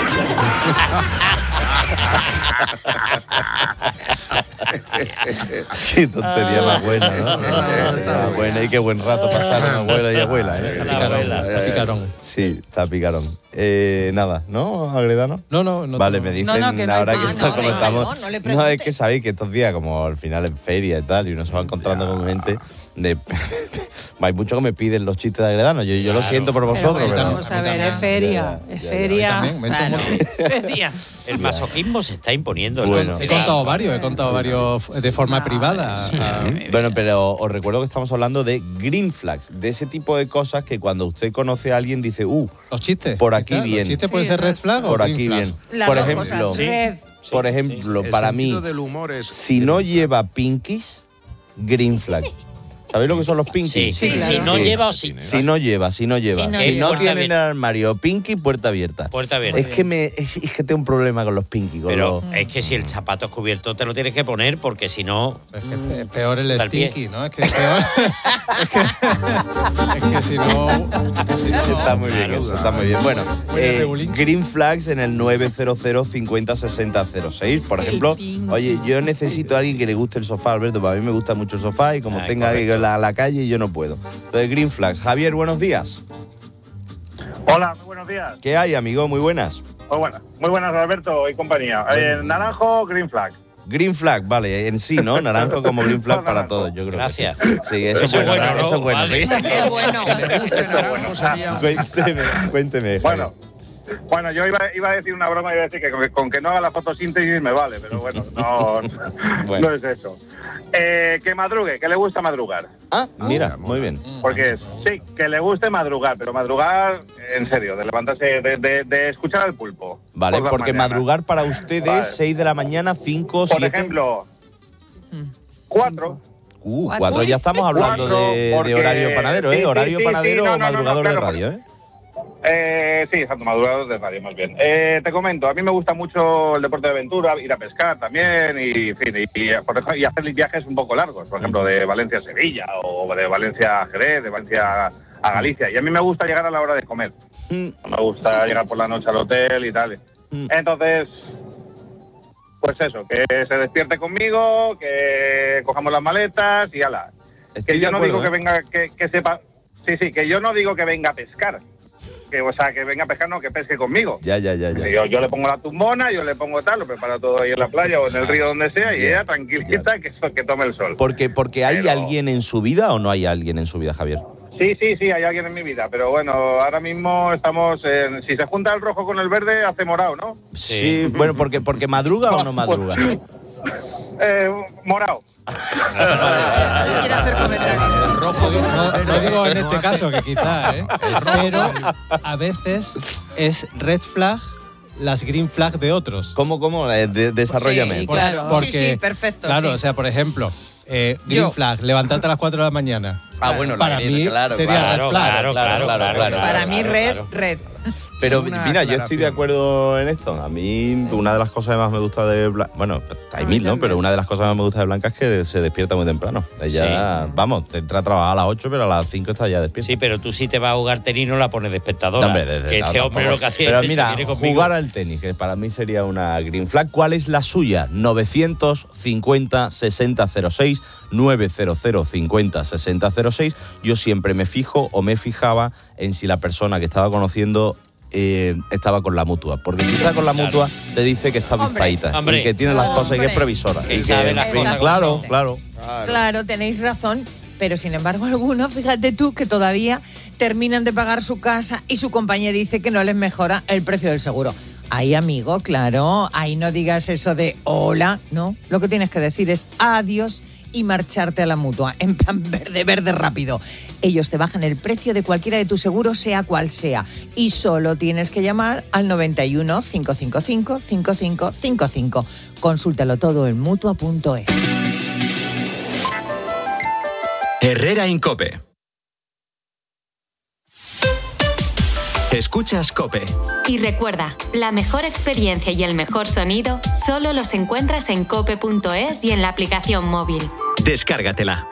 Qué tontería más buena, ¿no? Más buena y qué buen rato pasaron abuela y abuela, ¿eh? La abuela. Está picarón. Sí, está picarón. Eh, nada, ¿no, Agredano? No, no, no. Vale, tengo- me dicen No, no, que no hay- ahora que Ah, está- no, como no, estamos. no, no le No, es pregunte. que sabéis que estos días, como al final en feria y tal, y uno se va encontrando con gente. De, hay mucho que me piden los chistes de Agredano. Yo, yo lo Claro. siento por Pero vosotros, bueno, pero. vamos a ver, es feria, Ya, es ya, ya, feria. También, me he hecho mucho- Feria. El masoquismo se está imponiendo. en Bueno. la He sociedad. contado varios, he contado varios de forma privada. Ah, Bueno, pero os recuerdo que estamos hablando de green flags, de ese tipo de cosas que cuando usted conoce a alguien dice, uh, Los chistes. por aquí ¿Los bien. chistes pueden Sí, ser red red flag o Por green aquí flag? bien. Las Por dos ejemplo, cosas. Red. por ejemplo, El para mí, sentido del humor es... si no lleva pinkies, green flag. ¿Sabéis lo que son los pinkies? Sí, Sí, si claro. no Sí. lleva o si. Si no lleva, si no lleva. Si no Si lleva. no Puerta tiene en el abierta. armario pinky, puerta abierta. Puerta abierta. Es que me es, es que tengo un problema con los pinky. Con Pero los- es que si el zapato es cubierto te lo tienes que poner porque si no... Es que pe- peor el Al pie. stinky, ¿no? Es que es peor. es, que, es que si no. es que si no- Está muy bien eso, está muy bien. Bueno, Huele eh, regulín. green flags en el nueve cero cero cincuenta sesenta cero seis. Por ejemplo, oye, yo necesito a alguien que le guste el sofá, Alberto. Para mí me gusta mucho el sofá y como Ah, tenga correcto. alguien a la, a la calle, yo no puedo. Entonces, green flags. Javier, buenos días. Hola, muy buenos días. ¿Qué hay, amigo? Muy buenas. Muy buenas, muy buenas Alberto y compañía. Eh, naranjo, green flag. Green flag, vale, en sí, ¿no? Naranjo como green flag para todos, yo creo. Gracias. Que sí. Sí, eso, Eso es bueno, es bueno, ¿no? eso es bueno. Vale. sí. Qué bueno. Cuénteme, cuénteme. Javier. Bueno, bueno, yo iba, iba a decir una broma, iba a decir que con, con que no haga la fotosíntesis me vale, pero bueno, no, Bueno. no es eso. Eh, que madrugue, que le gusta madrugar. Ah, mira, muy bien. Porque sí, que le guste madrugar, pero madrugar en serio, de levantarse, de, de, de escuchar al pulpo. Vale, por las porque mañanas. madrugar para ustedes Vale. seis de la mañana, cinco, Por siete. ejemplo, cuatro. Uh, cuatro, ya estamos hablando Cuatro, de, de porque- horario panadero, ¿eh? sí, sí, Horario sí, panadero sí, no, o no, no, madrugador no, de claro, radio, ¿eh? Eh, sí, santo madrugador de radio, más bien. Eh, te comento, a mí me gusta mucho el deporte de aventura, ir a pescar también y, en fin, y, y, por ejemplo, y hacer viajes un poco largos, por ejemplo, de Valencia a Sevilla o de Valencia a Jerez, de Valencia a Galicia. Y a mí me gusta llegar a la hora de comer. No me gusta llegar por la noche al hotel y tal. Entonces, pues eso, que se despierte conmigo, que cojamos las maletas y ala. Estoy Que yo de no acuerdo, digo que ¿eh? venga, que, que sepa... Sí, sí, que yo no digo que venga a pescar. Que, o sea, que venga a pescar, no, que pesque conmigo. Ya, ya, ya, ya. Yo, yo le pongo la tumbona, yo le pongo tal, lo preparo todo ahí en la playa o en el río, donde sea, y Ya. ella tranquilita que, que tome el sol. Porque, porque hay Pero- alguien en su vida o no hay alguien en su vida, Javier. Sí, sí, sí, hay alguien en mi vida, pero bueno, ahora mismo estamos en... Si se junta el rojo con el verde, hace morado, ¿no? Sí, bueno, porque, porque madruga o no madruga. Eh, morado. Quiere hacer comentarios. El rojo, no, no digo en este caso que quizá, ¿eh? Pero a veces es red flag las green flag de otros. ¿Cómo, cómo? Eh, de- desarróllame. Sí, claro. Porque, sí, sí, perfecto. Claro, sí. o sea, por ejemplo, eh, green Yo. flag, levantarte a las cuatro de la mañana. Ah, bueno, la para green, mí claro, sería claro, red flag. claro, claro, claro, claro, Para mí, claro, red, claro. red. Pero Una mira, yo estoy aclaración. de acuerdo en esto. A mí una de las cosas que más me gusta de Blanca, bueno, hay mil, ¿no? Pero una de las cosas que más me gusta de Blanca es que se despierta muy temprano. Ella, vamos, te entra a trabajar a las ocho, pero a las cinco está ya despierta. Sí, pero tú si te vas a jugar tenis no la pones de espectadora. Hombre, desde- que no, este hombre tampoco. lo que hacía Pero es que mira, se viene conmigo. jugar al tenis, que para mí sería una green flag. ¿Cuál es la suya? novecientos cincuenta sesenta cero seis, novecientos cincuenta sesenta cero seis. Yo siempre me fijo o me fijaba en si la persona que estaba conociendo eh, estaba con la mutua. Porque si está con la mutua, te dice que está bizpaíta. Hombre. Y que tiene las cosas y que es Hombre. previsora. Que y sabe en las fin, cosas como claro, son. claro. Claro, tenéis razón. Pero sin embargo, algunos, fíjate tú, que todavía terminan de pagar su casa y su compañía dice que no les mejora el precio del seguro. Ahí, amigo, claro, ahí no digas eso de hola, ¿no? Lo que tienes que decir es adiós y marcharte a la mutua, en plan verde, verde rápido. Ellos te bajan el precio de cualquiera de tus seguros, sea cual sea, y solo tienes que llamar al noventa y uno, cinco cinco cinco, cinco cinco cinco cinco. Consúltalo todo en mutua punto es. Herrera Incope. Escuchas Cope. Y recuerda, la mejor experiencia y el mejor sonido solo los encuentras en cope punto es y en la aplicación móvil. Descárgatela.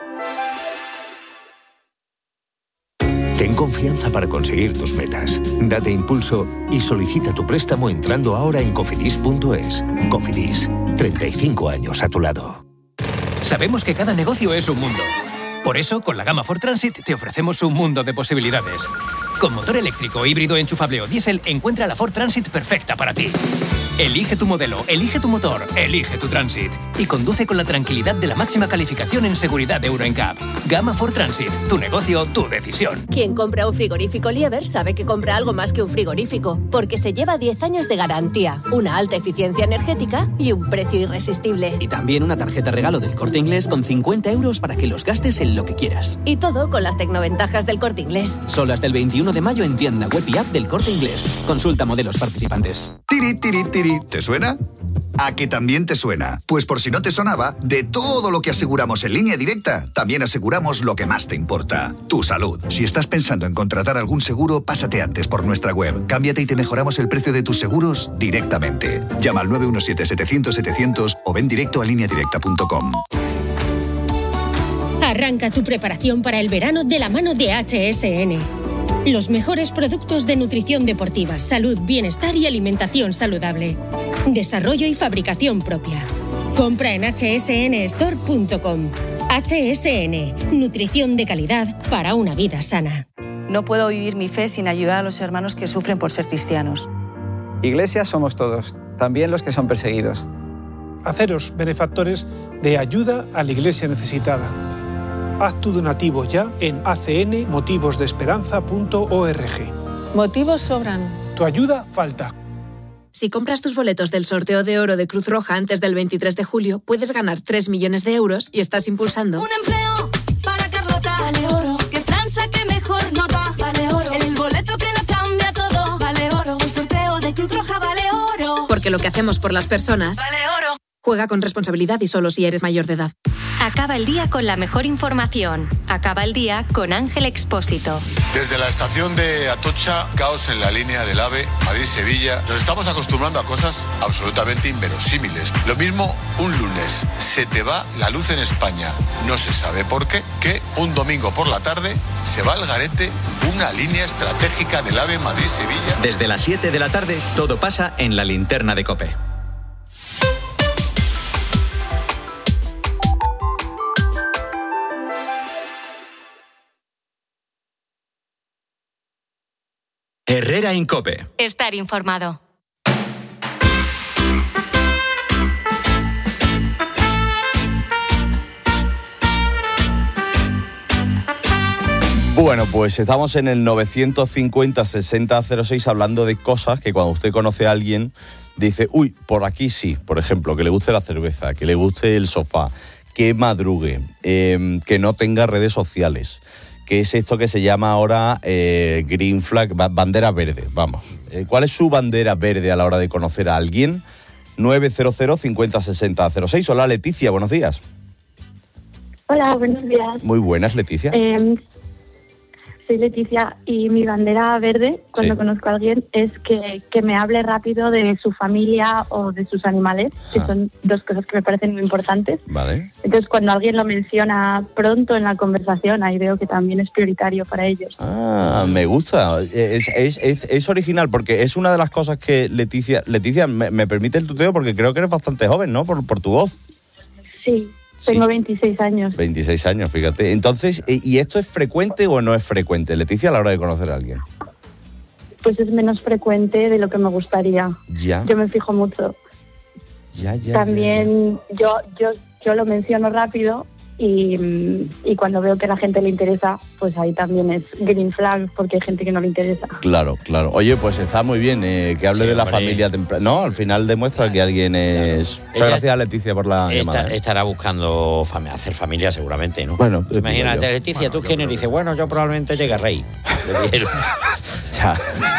Ten confianza para conseguir tus metas. Date impulso y solicita tu préstamo entrando ahora en cofidis punto es. Cofidis, treinta y cinco años a tu lado. Sabemos que cada negocio es un mundo. Por eso, con la gama Ford Transit te ofrecemos un mundo de posibilidades. Con motor eléctrico, híbrido, enchufable o diésel, encuentra la Ford Transit perfecta para ti. Elige tu modelo, elige tu motor, elige tu Transit. Y conduce con la tranquilidad de la máxima calificación en seguridad de Euro N C A P. Gama Ford Transit. Tu negocio, tu decisión. Quien compra un frigorífico Lieber sabe que compra algo más que un frigorífico, porque se lleva diez años de garantía, una alta eficiencia energética y un precio irresistible. Y también una tarjeta regalo del Corte Inglés con cincuenta euros para que los gastes en lo que quieras. Y todo con las tecnoventajas del Corte Inglés. Solo hasta el veintiuno de mayo en tienda web y app del Corte Inglés. Consulta modelos participantes. Tiri, tiri, tiri. ¿Te suena? ¿A que también te suena? Pues por si no te sonaba, de todo lo que aseguramos en Línea Directa, también aseguramos lo que más te importa, tu salud. Si estás pensando en contratar algún seguro, pásate antes por nuestra web. Cámbiate y te mejoramos el precio de tus seguros directamente. Llama al nueve uno siete, setecientos, setecientos o ven directo a línea directa punto com. Arranca tu preparación para el verano de la mano de H S N. Los mejores productos de nutrición deportiva, salud, bienestar y alimentación saludable. Desarrollo y fabricación propia. Compra en hache ese ene store punto com. H S N, nutrición de calidad para una vida sana. No puedo vivir mi fe sin ayudar a los hermanos que sufren por ser cristianos. Iglesia somos todos, también los que son perseguidos. Haceros benefactores de ayuda a la Iglesia necesitada. Haz tu donativo ya en a ce ene motivos de esperanza punto org. Motivos sobran. Tu ayuda falta. Si compras tus boletos del sorteo de oro de Cruz Roja antes del veintitrés de julio, puedes ganar tres millones de euros y estás impulsando Un empleo para Carlota. Vale oro. Que Fran saque mejor nota. Vale oro. El boleto que lo cambia todo. Vale oro. El sorteo de Cruz Roja vale oro. porque lo que hacemos por las personas. Vale oro. Juega con responsabilidad y solo si eres mayor de edad. Acaba el día con la mejor información. Acaba el día con Ángel Expósito. Desde la estación de Atocha, caos en la línea del AVE Madrid-Sevilla. Nos estamos acostumbrando a cosas absolutamente inverosímiles. Lo mismo un lunes, se te va la luz en España, no se sabe por qué, que un domingo por la tarde se va al garete una línea estratégica del AVE Madrid-Sevilla. Desde las siete de la tarde, todo pasa en la linterna de COPE. Herrera Incope. Estar informado. Bueno, pues estamos en el novecientos cincuenta sesenta cero seis hablando de cosas que cuando usted conoce a alguien dice, uy, por aquí sí, por ejemplo, que le guste la cerveza, que le guste el sofá, que madrugue, eh, que no tenga redes sociales, que es esto que se llama ahora eh, green flag, bandera verde, vamos. Eh, ¿Cuál es su bandera verde a la hora de conocer a alguien? nueve cero cero cincuenta sesenta cero seis. Hola, Leticia, buenos días. Hola, buenos días. Muy buenas, Leticia. Eh, soy Leticia y mi bandera verde, cuando Sí. conozco a alguien, es que, que me hable rápido de su familia o de sus animales, que Ah. son dos cosas que me parecen muy importantes. Vale. Entonces, cuando alguien lo menciona pronto en la conversación, ahí veo que también es prioritario para ellos. Ah, me gusta. Es, es, es, es original porque es una de las cosas que Leticia... Leticia, me, me permite el tuteo porque creo que eres bastante joven, ¿no? Por, por tu voz. Sí, tengo veintiséis años. veintiséis años, fíjate. Entonces, ¿y esto es frecuente o no es frecuente, Leticia, a la hora de conocer a alguien? Pues es menos frecuente de lo que me gustaría. Ya, Yo me fijo mucho. ya, ya. También yo, yo, yo lo menciono rápido y, mm, y cuando veo que a la gente le interesa, pues ahí también es green flag porque hay gente que no le interesa. Claro, claro. Oye, pues está muy bien eh, que hable Sí, de la hombre. familia temprana. No, al final demuestra que alguien es... Muchas Ella gracias, Leticia, por la Esta- llamada. ¿eh? estará buscando fami- hacer familia seguramente, ¿no? Bueno, Imagínate, digo yo. Leticia, ¿tú quién eres? Dice, bueno, yo probablemente llegue a rey. Le dijeron. Ya.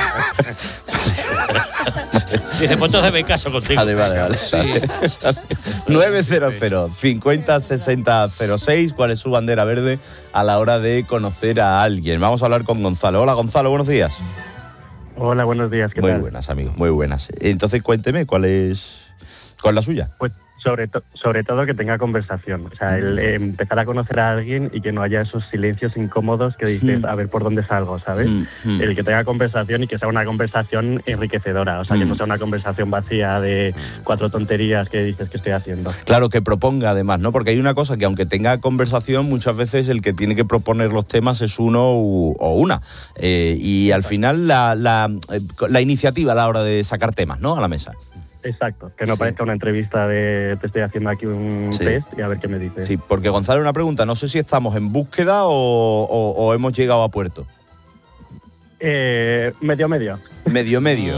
Dice, pues entonces me caso contigo. Vale, vale, vale. nueve cero cero cincuenta sesenta cero seis. ¿Cuál es su bandera verde a la hora de conocer a alguien? Vamos a hablar con Gonzalo. Hola, Gonzalo, buenos días. Hola, buenos días, ¿qué Muy tal? buenas, amigos, muy buenas. Entonces, cuénteme, ¿cuál es, cuál es la suya? Pues sobre, to- sobre todo que tenga conversación. O sea, el eh, empezar a conocer a alguien y que no haya esos silencios incómodos que dices, Mm. a ver por dónde salgo, ¿sabes? Mm, mm. El que tenga conversación y que sea una conversación enriquecedora. O sea, que Mm. no sea una conversación vacía de cuatro tonterías que dices que estoy haciendo. Claro, que proponga además, ¿no? Porque hay una cosa que aunque tenga conversación, muchas veces el que tiene que proponer los temas es uno u- o una. Eh, y al final la, la, eh, la iniciativa a la hora de sacar temas, ¿no? A la mesa. Exacto, que no parezca una entrevista de te estoy haciendo aquí un Sí. test y a ver qué me dices. Sí, porque Gonzalo, una pregunta, no sé si estamos en búsqueda o, o- o hemos llegado a puerto. Eh, medio, medio. Medio, medio.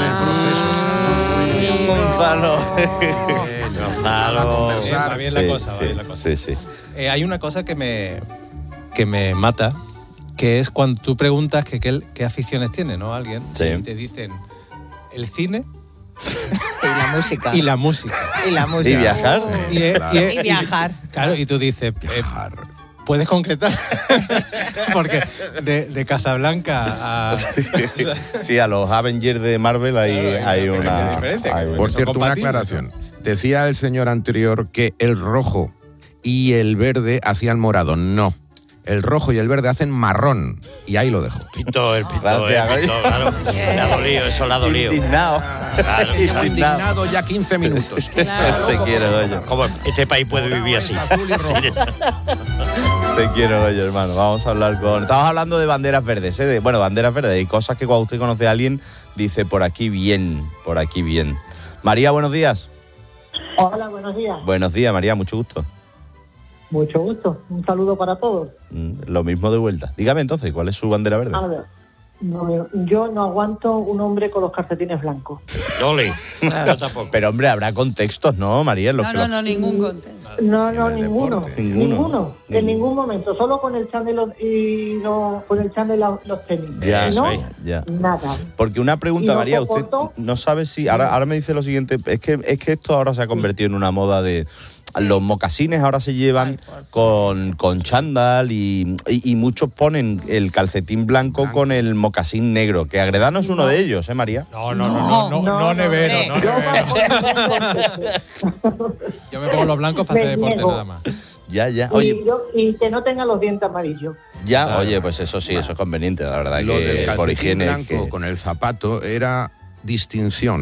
Gonzalo. Gonzalo. Bien, va bien la Sí, cosa, va sí, bien la cosa. Sí, sí. Eh, hay una cosa que me, que me mata, que es cuando tú preguntas que qué, qué aficiones tiene, ¿no? Alguien. Sí. Y te dicen el cine Y la música. y la música. Y la música. ¿Y viajar? Y, eh, Claro. eh, Y viajar. Claro, y tú dices, eh, ¿puedes concretar? Porque de, de Casablanca a... Sí, a los Avengers de Marvel hay, hay una... hay una- Por cierto, una aclaración. Decía el señor anterior que el rojo y el verde hacían morado. No. El rojo y el verde hacen marrón. Y ahí lo dejo. Pito, el pito, Gracias, el pito, claro. Le ha dolido, eso le ha dolido. Indignado. Claro, Indignado. Indignado ya quince minutos. Te quiero, Goyo. ¿Cómo este país puede vivir así? Te quiero, Goyo, hermano. Vamos a hablar con... Estamos hablando de banderas verdes, ¿eh? De- bueno, banderas verdes. Hay cosas que cuando usted conoce a alguien dice por aquí bien, por aquí bien. María, buenos días. Hola, buenos días. Buenos días, María, mucho gusto. Mucho gusto. Un saludo para todos. Mm, Lo mismo de vuelta. Dígame entonces, ¿cuál es su bandera verde? A ver, no, yo no aguanto un hombre con los calcetines blancos. Loli. Pero hombre, habrá contextos, ¿no, María? En los No, que no, los- no, ningún contexto. No, no, ninguno. Ninguno. Ninguno. En ningún momento. Solo con el chándal y los- y no, con el chándal y la- los tenis. Ya, no, sí, ya. nada. Porque una pregunta, Y no María, usted soporto- no sabe si... Ahora, ahora me dice lo siguiente, es que, es que esto ahora se ha convertido en una moda de... Los mocasines ahora se llevan con, con chándal y, y, y muchos ponen el calcetín blanco con el mocasín negro, que Agredano es uno de ellos, ¿eh, María? No, no, no, no, no, no, nevero, no nevero. Yo me pongo los blancos para hacer Me deporte niego. nada más. Ya, ya. Y, Oye, yo- y que no tenga los dientes amarillos. ya, oye, pues eso sí, eso es conveniente, la verdad, Lo del que por calcetín higiene... blanco que- con el zapato era distinción.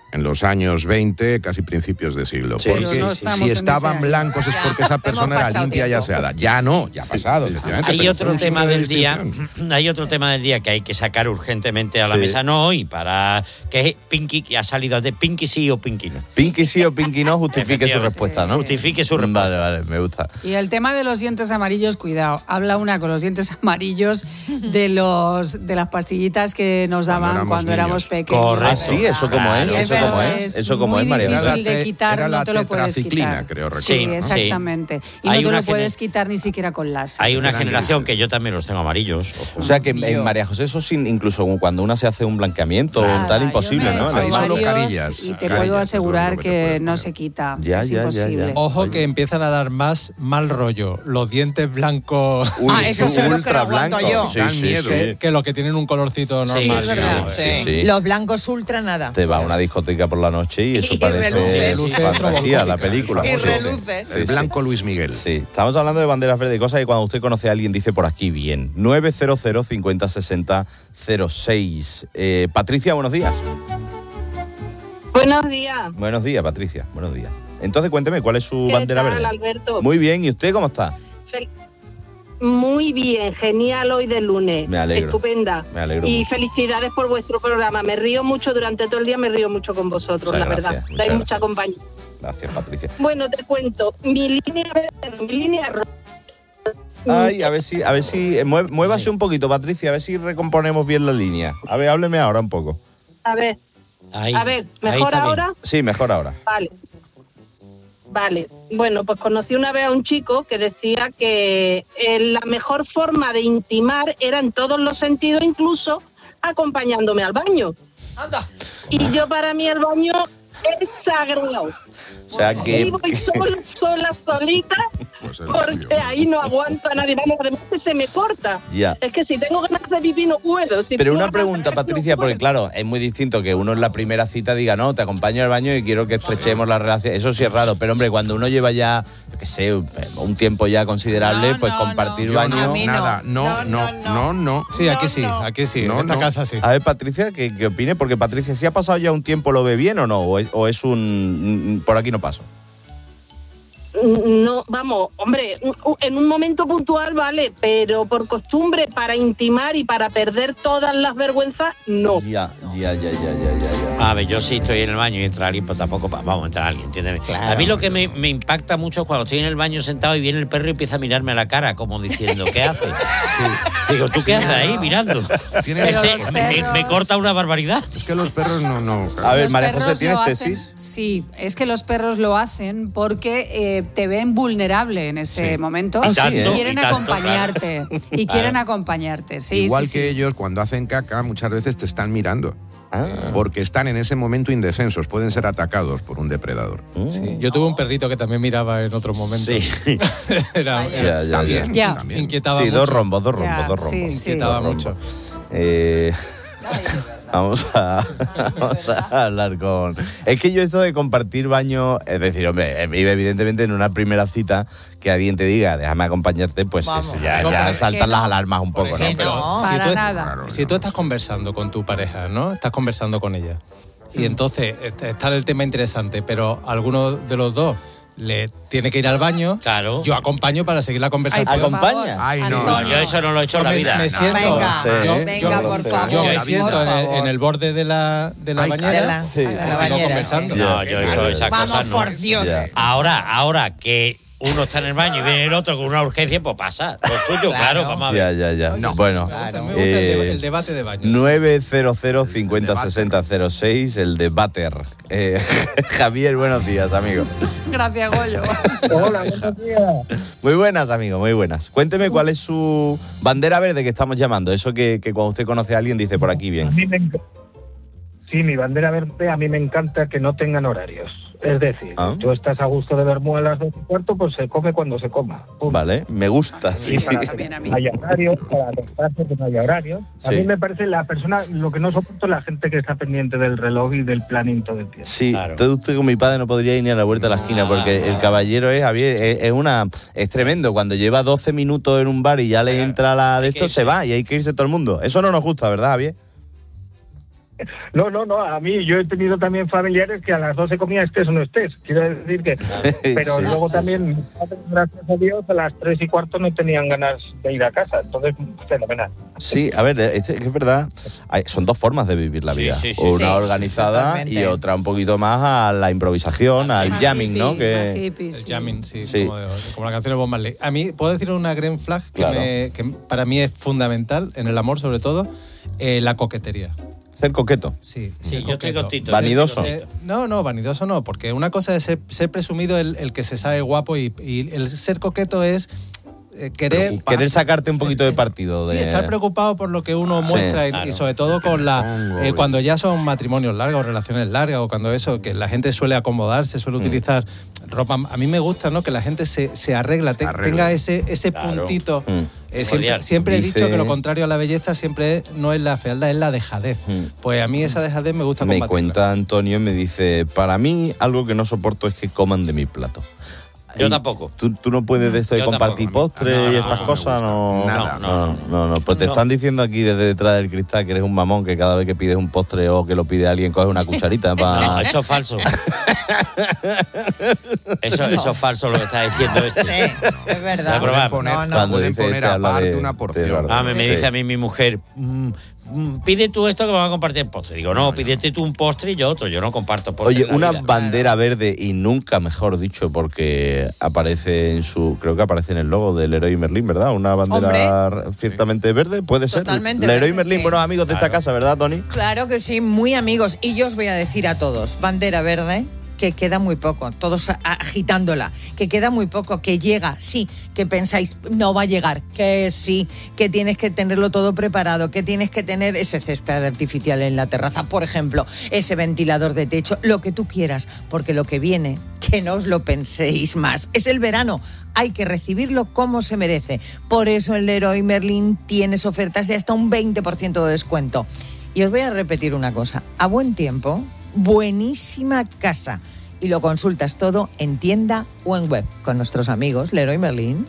en los años veinte, casi principios de siglo. Sí, porque sí, sí, si sí. estaban blancos es porque esa persona era limpia y aseada. Ya no, ya ha pasado. efectivamente, Hay pero otro es tema una del día, distinción. hay otro tema del día que hay que sacar urgentemente a la Sí. mesa, no hoy, para que es Pinky, que ha salido de Pinky sí o Pinky no. Pinky sí o Pinky no, justifique su respuesta, ¿no? Justifique su respuesta. Vale, vale, me gusta. Y el tema de los dientes amarillos, cuidado. Habla una con los dientes amarillos de los de las pastillitas que nos daban éramos cuando niños. éramos pequeños. Ah, sí, eso como es, Y eso es como verdad, es, es eso como muy es, María difícil Clara. de quitar, Era la no te lo puedes tetraciclina, quitar. creo Sí, recordar, ¿no? exactamente. Y Hay no te una lo puedes gener- quitar ni siquiera con láser. Hay una Eran generación grises. que yo también los tengo amarillos. ojo. O sea que en María José eso sin, incluso cuando una se hace un blanqueamiento o Nada, tal, yo imposible, me he ¿no? hecho Ahí solo varios carillas, y te carillas, puedo es asegurar lo que te que puedes no poner. se quita. Ya, es ya, ya, imposible. ya. Ojo que empiezan a dar más mal rollo. Los dientes blancos. Uy, Ah, esos son los que ultra no aguanto blanco. yo. Sí, Dan sí, miedo. sí. Que, que los que tienen un colorcito Sí, normal. es verdad. Sí, Sí. sí. Los blancos ultra nada. Te va a una discoteca por la noche y eso Y parece reluces. fantasía, la película. Y Sí, sí. reluces. Sí, El sí. blanco Luis Miguel. Sí, estamos hablando de banderas verdes y cosas que cuando usted conoce a alguien dice por aquí bien. nueve cero cero, cincuenta, sesenta, cero seis. Eh, Patricia, buenos días. Buenos días. Buenos días, Patricia. Buenos días. Entonces cuénteme, ¿cuál es su ¿Qué bandera tal, verde? Alberto? Muy bien, ¿y usted cómo está? Fel- Muy bien, genial hoy de lunes. Me alegro. Estupenda. Me alegro Y mucho. felicidades por vuestro programa. Me río mucho durante todo el día, me río mucho con vosotros, Muchas la gracias, verdad. muchas Dais gracias. mucha compañía. Gracias, Patricia. Bueno, te cuento. Mi línea verde, mi línea roja. Ay, a ver si, a ver si, eh, mué- muévase un poquito, Patricia, a ver si recomponemos bien la línea. A ver, hábleme ahora un poco. A ver, Ahí, a ver, ahí ¿mejor está bien. ahora? Sí, mejor ahora. Vale. Vale, bueno, pues conocí una vez a un chico que decía que eh, la mejor forma de intimar era en todos los sentidos, incluso acompañándome al baño. Anda. Y yo para mí el baño es sagrado. O sea que... Y voy sola, sola, solita, Pues es porque ahí no aguanto a nadie. Vamos, además que se me corta. Ya. Es que si tengo ganas de pipí no puedo. Si Pero tengo una ganas pregunta, de- Patricia, porque claro, es muy distinto que uno en la primera cita diga, no, te acompaño al baño y quiero que estrechemos la relación. Eso sí es raro, pero hombre, cuando uno lleva ya, yo qué sé, un tiempo ya considerable, No, pues no, compartir no. Yo baño... no, mí no. nada, no, no, no, no. Sí, aquí No, sí, no. aquí sí. No, en esta no. casa sí. A ver, Patricia, ¿qué, qué opine? Porque Patricia, si ha pasado ya un tiempo, ¿lo ve bien o no? ¿O es, o es un... mm, por aquí no paso? No, vamos, hombre, en un momento puntual vale, pero por costumbre, para intimar y para perder todas las vergüenzas, no. Ya, ya, ya, ya, ya, ya. A ver, yo sí estoy en el baño y entra alguien, pues tampoco pa- vamos a entrar alguien, ¿entiendes? Claro. A mí lo que me, me impacta mucho es cuando estoy en el baño sentado y viene el perro y empieza a mirarme a la cara, como diciendo, ¿qué haces? Digo, ¿tú qué haces ahí mirando? Tiene- Ese- Pero los me, me- me perros- corta una barbaridad. Es que los perros no, no. A ver, Los María perros José, ¿tienes lo hacen- tesis? Sí, es que los perros lo hacen porque eh, te ven vulnerable en ese Sí. momento Ah, y sí, ¿eh? quieren Y tanto, acompañarte. Y quieren acompañarte, sí, Igual sí, que sí. ellos, cuando hacen caca, muchas veces te están mirando. Ah. Porque están en ese momento indefensos, pueden ser atacados por un depredador. Sí, yo tuve un perrito que también miraba en otro momento. Sí. Era, Ya, ya, También, Ya. también. inquietaba Sí, mucho. dos rombos, dos rombos, Ya, dos rombos. sí, sí. Inquietaba Dos mucho. rombos. Eh, vamos, a, vamos a hablar con... Es que yo esto de compartir baño, es decir, hombre, evidentemente en una primera cita que alguien te diga, déjame acompañarte, pues Vamos. es- ya, No, ya pero- saltan que no. las alarmas un poco, ¿no? Que Pero, no. Si Para tú, nada. si tú estás conversando con tu pareja, ¿no? Estás conversando con ella. Y entonces est- está el tema interesante, pero alguno de los dos le tiene que ir al baño. Claro. Yo acompaño para seguir la conversación. Ay, por ¿Acompaña? favor, Ay, no. No, yo eso no lo he hecho en la me, vida. me No. siento, Venga, sé, yo, venga, yo- por favor. yo me La siento vida. en el, Por favor. en el borde de la, de la Ay, bañera de la- Sí. de la y sigo bañera, conversando. sí. No, yo eso, esas Vamos, cosas no. por Dios. Ya. Ahora, ahora que uno está en el baño y viene el otro con una urgencia, pues pasa. Lo tuyo, claro, Claro. vamos a Ya, ver. ya, ya. No. Bueno, Me gusta, me gusta el, eh, de- el debate de baños. nueve cero cero, cincuenta, sesenta, cero seis, el de Bater. Eh, Javier, buenos días, amigo. Gracias, Goyo. Hola, buenos días. Muy buenas, amigo, muy buenas. Cuénteme cuál es su bandera verde que estamos llamando. Eso que, que cuando usted conoce a alguien dice por aquí A bien. mí me enc- Sí, mi bandera verde, a mí me encanta que no tengan horarios. Es decir, Ah. tú estás a gusto de ver a las dos y cuarto, pues se come cuando se coma. Punto. Vale, me gusta, sí. Y para También a que mí. no haya horarios, para acostarse que no haya horarios. A Sí. mí me parece la persona, lo que no soporto es la gente que está pendiente del reloj y del planning todo el tiempo. Sí, Claro. todo usted con mi padre no podría ir ni a la vuelta de la esquina porque el caballero es, Javier, es, es una es tremendo. Cuando lleva doce minutos en un bar y ya le entra la de Hay que esto, se irse. va y hay que irse todo el mundo. Eso no nos gusta, ¿verdad, Javier? No, no, no, a mí yo he tenido también familiares que a las doce comía estés o no estés. Quiero decir que... Pero Sí, luego sí, también, gracias a Dios, a las tres y cuarto no tenían ganas de ir a casa. Entonces, fenomenal. Sí, a ver, es, es verdad, hay- son dos formas de vivir la Sí, vida. sí, sí, una sí. organizada Totalmente. y otra un poquito más a la improvisación, al jamming, ¿no? Que, El jamming, sí, Sí. Como, de- como la canción de Bob Marley. A mí, puedo decir una green flag que, Claro. me- que para mí es fundamental, en el amor sobre todo, eh, la coquetería. Ser coqueto. Sí, Sí, ser yo estoy coqueto. con Tito. Vanidoso. Eh, no, no, vanidoso no, porque una cosa es ser, ser presumido el, el que se sabe guapo y, y el ser coqueto es eh, querer... Querer sacarte un poquito de partido. Sí, De... estar preocupado por lo que uno Sí, muestra y, claro. y sobre todo con la eh, cuando ya son matrimonios largos, relaciones largas o cuando eso, que la gente suele acomodarse, suele utilizar ropa. A mí me gusta, ¿no? Que la gente se, se arregla, te- Arregla. tenga ese, ese Claro. puntito. Mm. Eh, siempre, Cordial. siempre he Dice- dicho que lo contrario a la belleza siempre es- no es la fealdad, es la dejadez. Pues a mí esa dejadez me gusta Me combatirla. cuenta Antonio, me dice, para mí algo que no soporto es que coman de mi plato. Yo Y tampoco. ¿Tú, tú no puedes de esto de Yo compartir tampoco. postres No, no, y no, estas no me cosas? No, Nada. no, no, no, no. Pues te No. están diciendo aquí desde detrás del cristal que eres un mamón, que cada vez que pides un postre o que lo pide alguien coges una cucharita para... No, eso es falso. Eso, eso es falso lo que está diciendo este. Sí, es verdad. Voy a probar. Poner- No, no. Cuando pueden dice poner este, habla aparte de- una de porción. verdad. Ah, me, me Sí. dice a mí mi mujer, mm, mm, pide tú esto que vamos a compartir el postre. Digo, no, pídete tú un postre y yo otro. Yo no comparto postre. Oye, en la una vida. bandera verde y nunca mejor dicho porque aparece en su, creo que aparece en el logo del Leroy Merlin, ¿verdad? Una bandera r- ciertamente verde, puede ser. Totalmente Leroy verde, Merlin, sí. buenos amigos de esta Claro. casa, ¿verdad, Tony? Claro que sí, muy amigos. Y yo os voy a decir a todos, bandera verde, que queda muy poco, todos a- agitándola, que queda muy poco, que llega, sí, que pensáis, no va a llegar, que sí, que tienes que tenerlo todo preparado, que tienes que tener ese césped artificial en la terraza, por ejemplo, ese ventilador de techo, lo que tú quieras, porque lo que viene, que no os lo penséis más, es el verano. Hay que recibirlo como se merece. Por eso en Leroy Merlin tienes ofertas de hasta un veinte por ciento de descuento. Y os voy a repetir una cosa. A buen tiempo, buenísima casa. Y lo consultas todo en tienda o en web con nuestros amigos Leroy Merlin.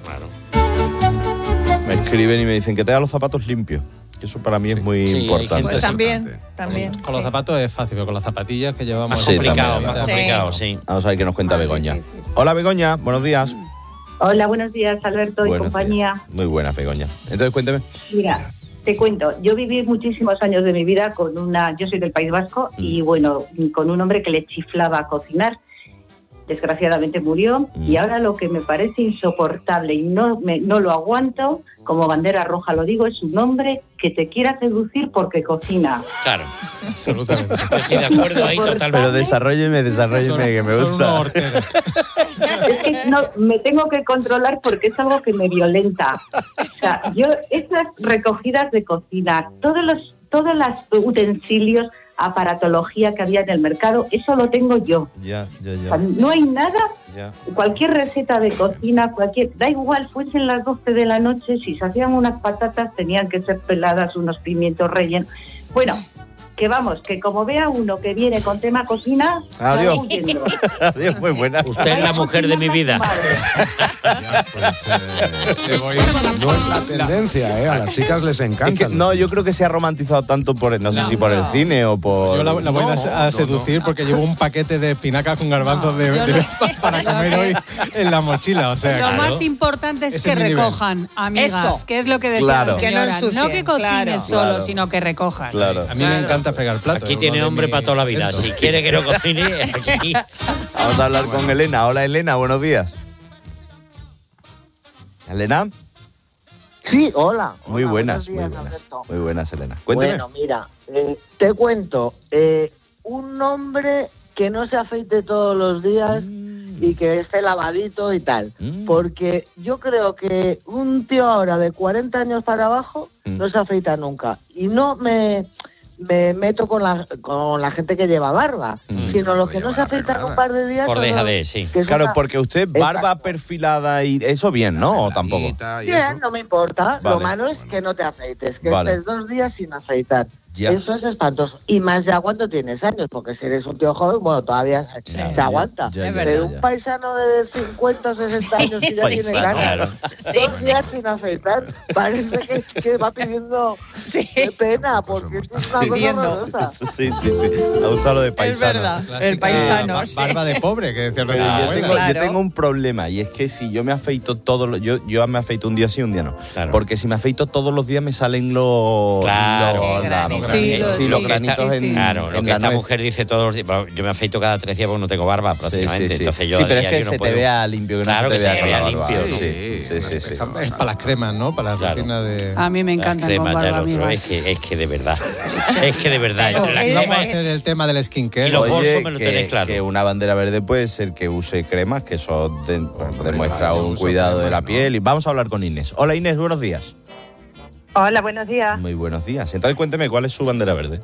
Me escriben y me dicen que te haga los zapatos limpios. Que eso para mí es muy Sí, hay importante. gente Pues también, también. Con los zapatos es fácil, pero con las zapatillas que llevamos... Más Sí, complicado, también. más Sí. complicado, sí. Vamos a ver qué nos cuenta Ah, sí, Begoña. sí, sí. Hola, Begoña, buenos días. Hola, buenos días, Alberto y Buenos compañía. días. Muy buena, Begoña. Entonces, cuénteme. Mira, te cuento, yo viví muchísimos años de mi vida con una, yo soy del País Vasco y bueno, con un hombre que le chiflaba a cocinar. Desgraciadamente murió y ahora lo que me parece insoportable y no, me, no lo aguanto, como bandera roja lo digo, es un hombre que te quiera seducir porque cocina. Claro. Absolutamente. Estoy de acuerdo ahí totalmente. Pero desarrolleme, desarrolleme, que me Son unos gusta. horteros. Es que no, me tengo que controlar porque es algo que me violenta. O sea, yo, esas recogidas de cocina, todos los, todos los utensilios, aparatología que había en el mercado, eso lo tengo yo. Ya, ya, O sea, ya. no hay nada, ya. cualquier receta de cocina, cualquier, da igual, fuesen las doce de la noche, si se hacían unas patatas tenían que ser peladas, unos pimientos rellenos. Bueno, que vamos, que como vea uno que viene con tema cocina, Adiós. salgo huyendo. Adiós, muy buena. Usted es la mujer de mi vida. Ya, pues, eh, Te voy- no es la tendencia, ¿eh? A las chicas les Es encanta. que, no, yo creo que se ha romantizado tanto por, no sé si por el cine o por... Yo la, la voy a- No, a no, seducir porque llevo un paquete de espinacas con garbanzos de, yo de- no. para comer hoy en la mochila. O sea, Lo claro. más importante es Ese que es mi nivel. recojan, amigas, Eso. que es lo que decía Claro. la Que no señora. ensucien, No que cocines claro. solo, Claro. sino que recojas. Claro. A mí me encanta fregar platos. Aquí es tiene uno de hombre mis para toda la vida. inventos. Si quiere que no cocine, aquí. Vamos a hablar con Elena. Hola, Elena, buenos días. ¿Elena? Sí, hola. Muy Hola, buenas, buenos días, muy buenas. Alberto. Muy buenas, Elena. Cuénteme. Bueno, mira, eh, te cuento. eh, un hombre que no se afeite todos los días y que esté lavadito y tal. Mm. Porque yo creo que un tío ahora de cuarenta años para abajo Mm. no se afeita nunca. Y no me, me meto con la, con la gente que lleva barba, Mm. sino los No que no lleva se la afeitan perrada. un par de días. Por son los dejadez, sí. que son Claro, la- porque usted, barba Exacto. perfilada y eso bien, ¿no? ¿O tampoco? Peladita y Bien, eso. no me importa. Vale. Lo malo es que no te afeites, que Vale. estés dos días sin afeitar. Ya. Eso es espantoso. Y más ya cuando tienes años, porque si eres un tío joven, bueno, todavía se, Ya, se ya, aguanta. ya, ya, Pero ya, ya. un paisano de cincuenta o sesenta años que ya Sí, tiene claro. canas, dos días sin afeitar, parece que, que va pidiendo qué pena, porque es una cosa horrorosa. Sí, sí, sí. Me ha gustado lo de paisano. verdad, el paisano, Eh, sí. barba de pobre, que decía Pero nuestra yo, abuela. tengo, yo Claro. tengo un problema y es que si yo me afeito todos los... Yo, yo me afeito un día sí, un día no. Claro. Porque si me afeito todos los días me salen los... Claro. los, Qué la- granitos. los Sí, granitos. lo- Sí, sí, los sí, granitos sí, sí. en Claro, lo en que la esta nuez. mujer dice todos los días. bueno, Yo me afeito cada tres días porque no tengo barba Sí, prácticamente. sí, sí. Entonces yo Sí, a pero es diario que no se te puedo. vea limpio, que no Claro se te que vea se te con vea la barba. limpio, ¿no? Sí, sí, sí, sí. Es para las cremas, ¿no? Para la Claro. rutina de... A mí me Las encantan con cremas, ya el barba, otro. amigas. Es que, es que de verdad. Es que de verdad. Pero la él- crema Vamos a es- hacer el tema del skincare. Y los Oye, bolsos me lo que, tenéis claro. que una bandera verde puede ser que use cremas, que eso de- pues, demuestra yo un uso cuidado de cremas, la ¿no? piel. Y vamos a hablar con Inés. Hola Inés, buenos días. Hola, buenos días. Muy buenos días. Entonces cuénteme, ¿cuál es su bandera verde?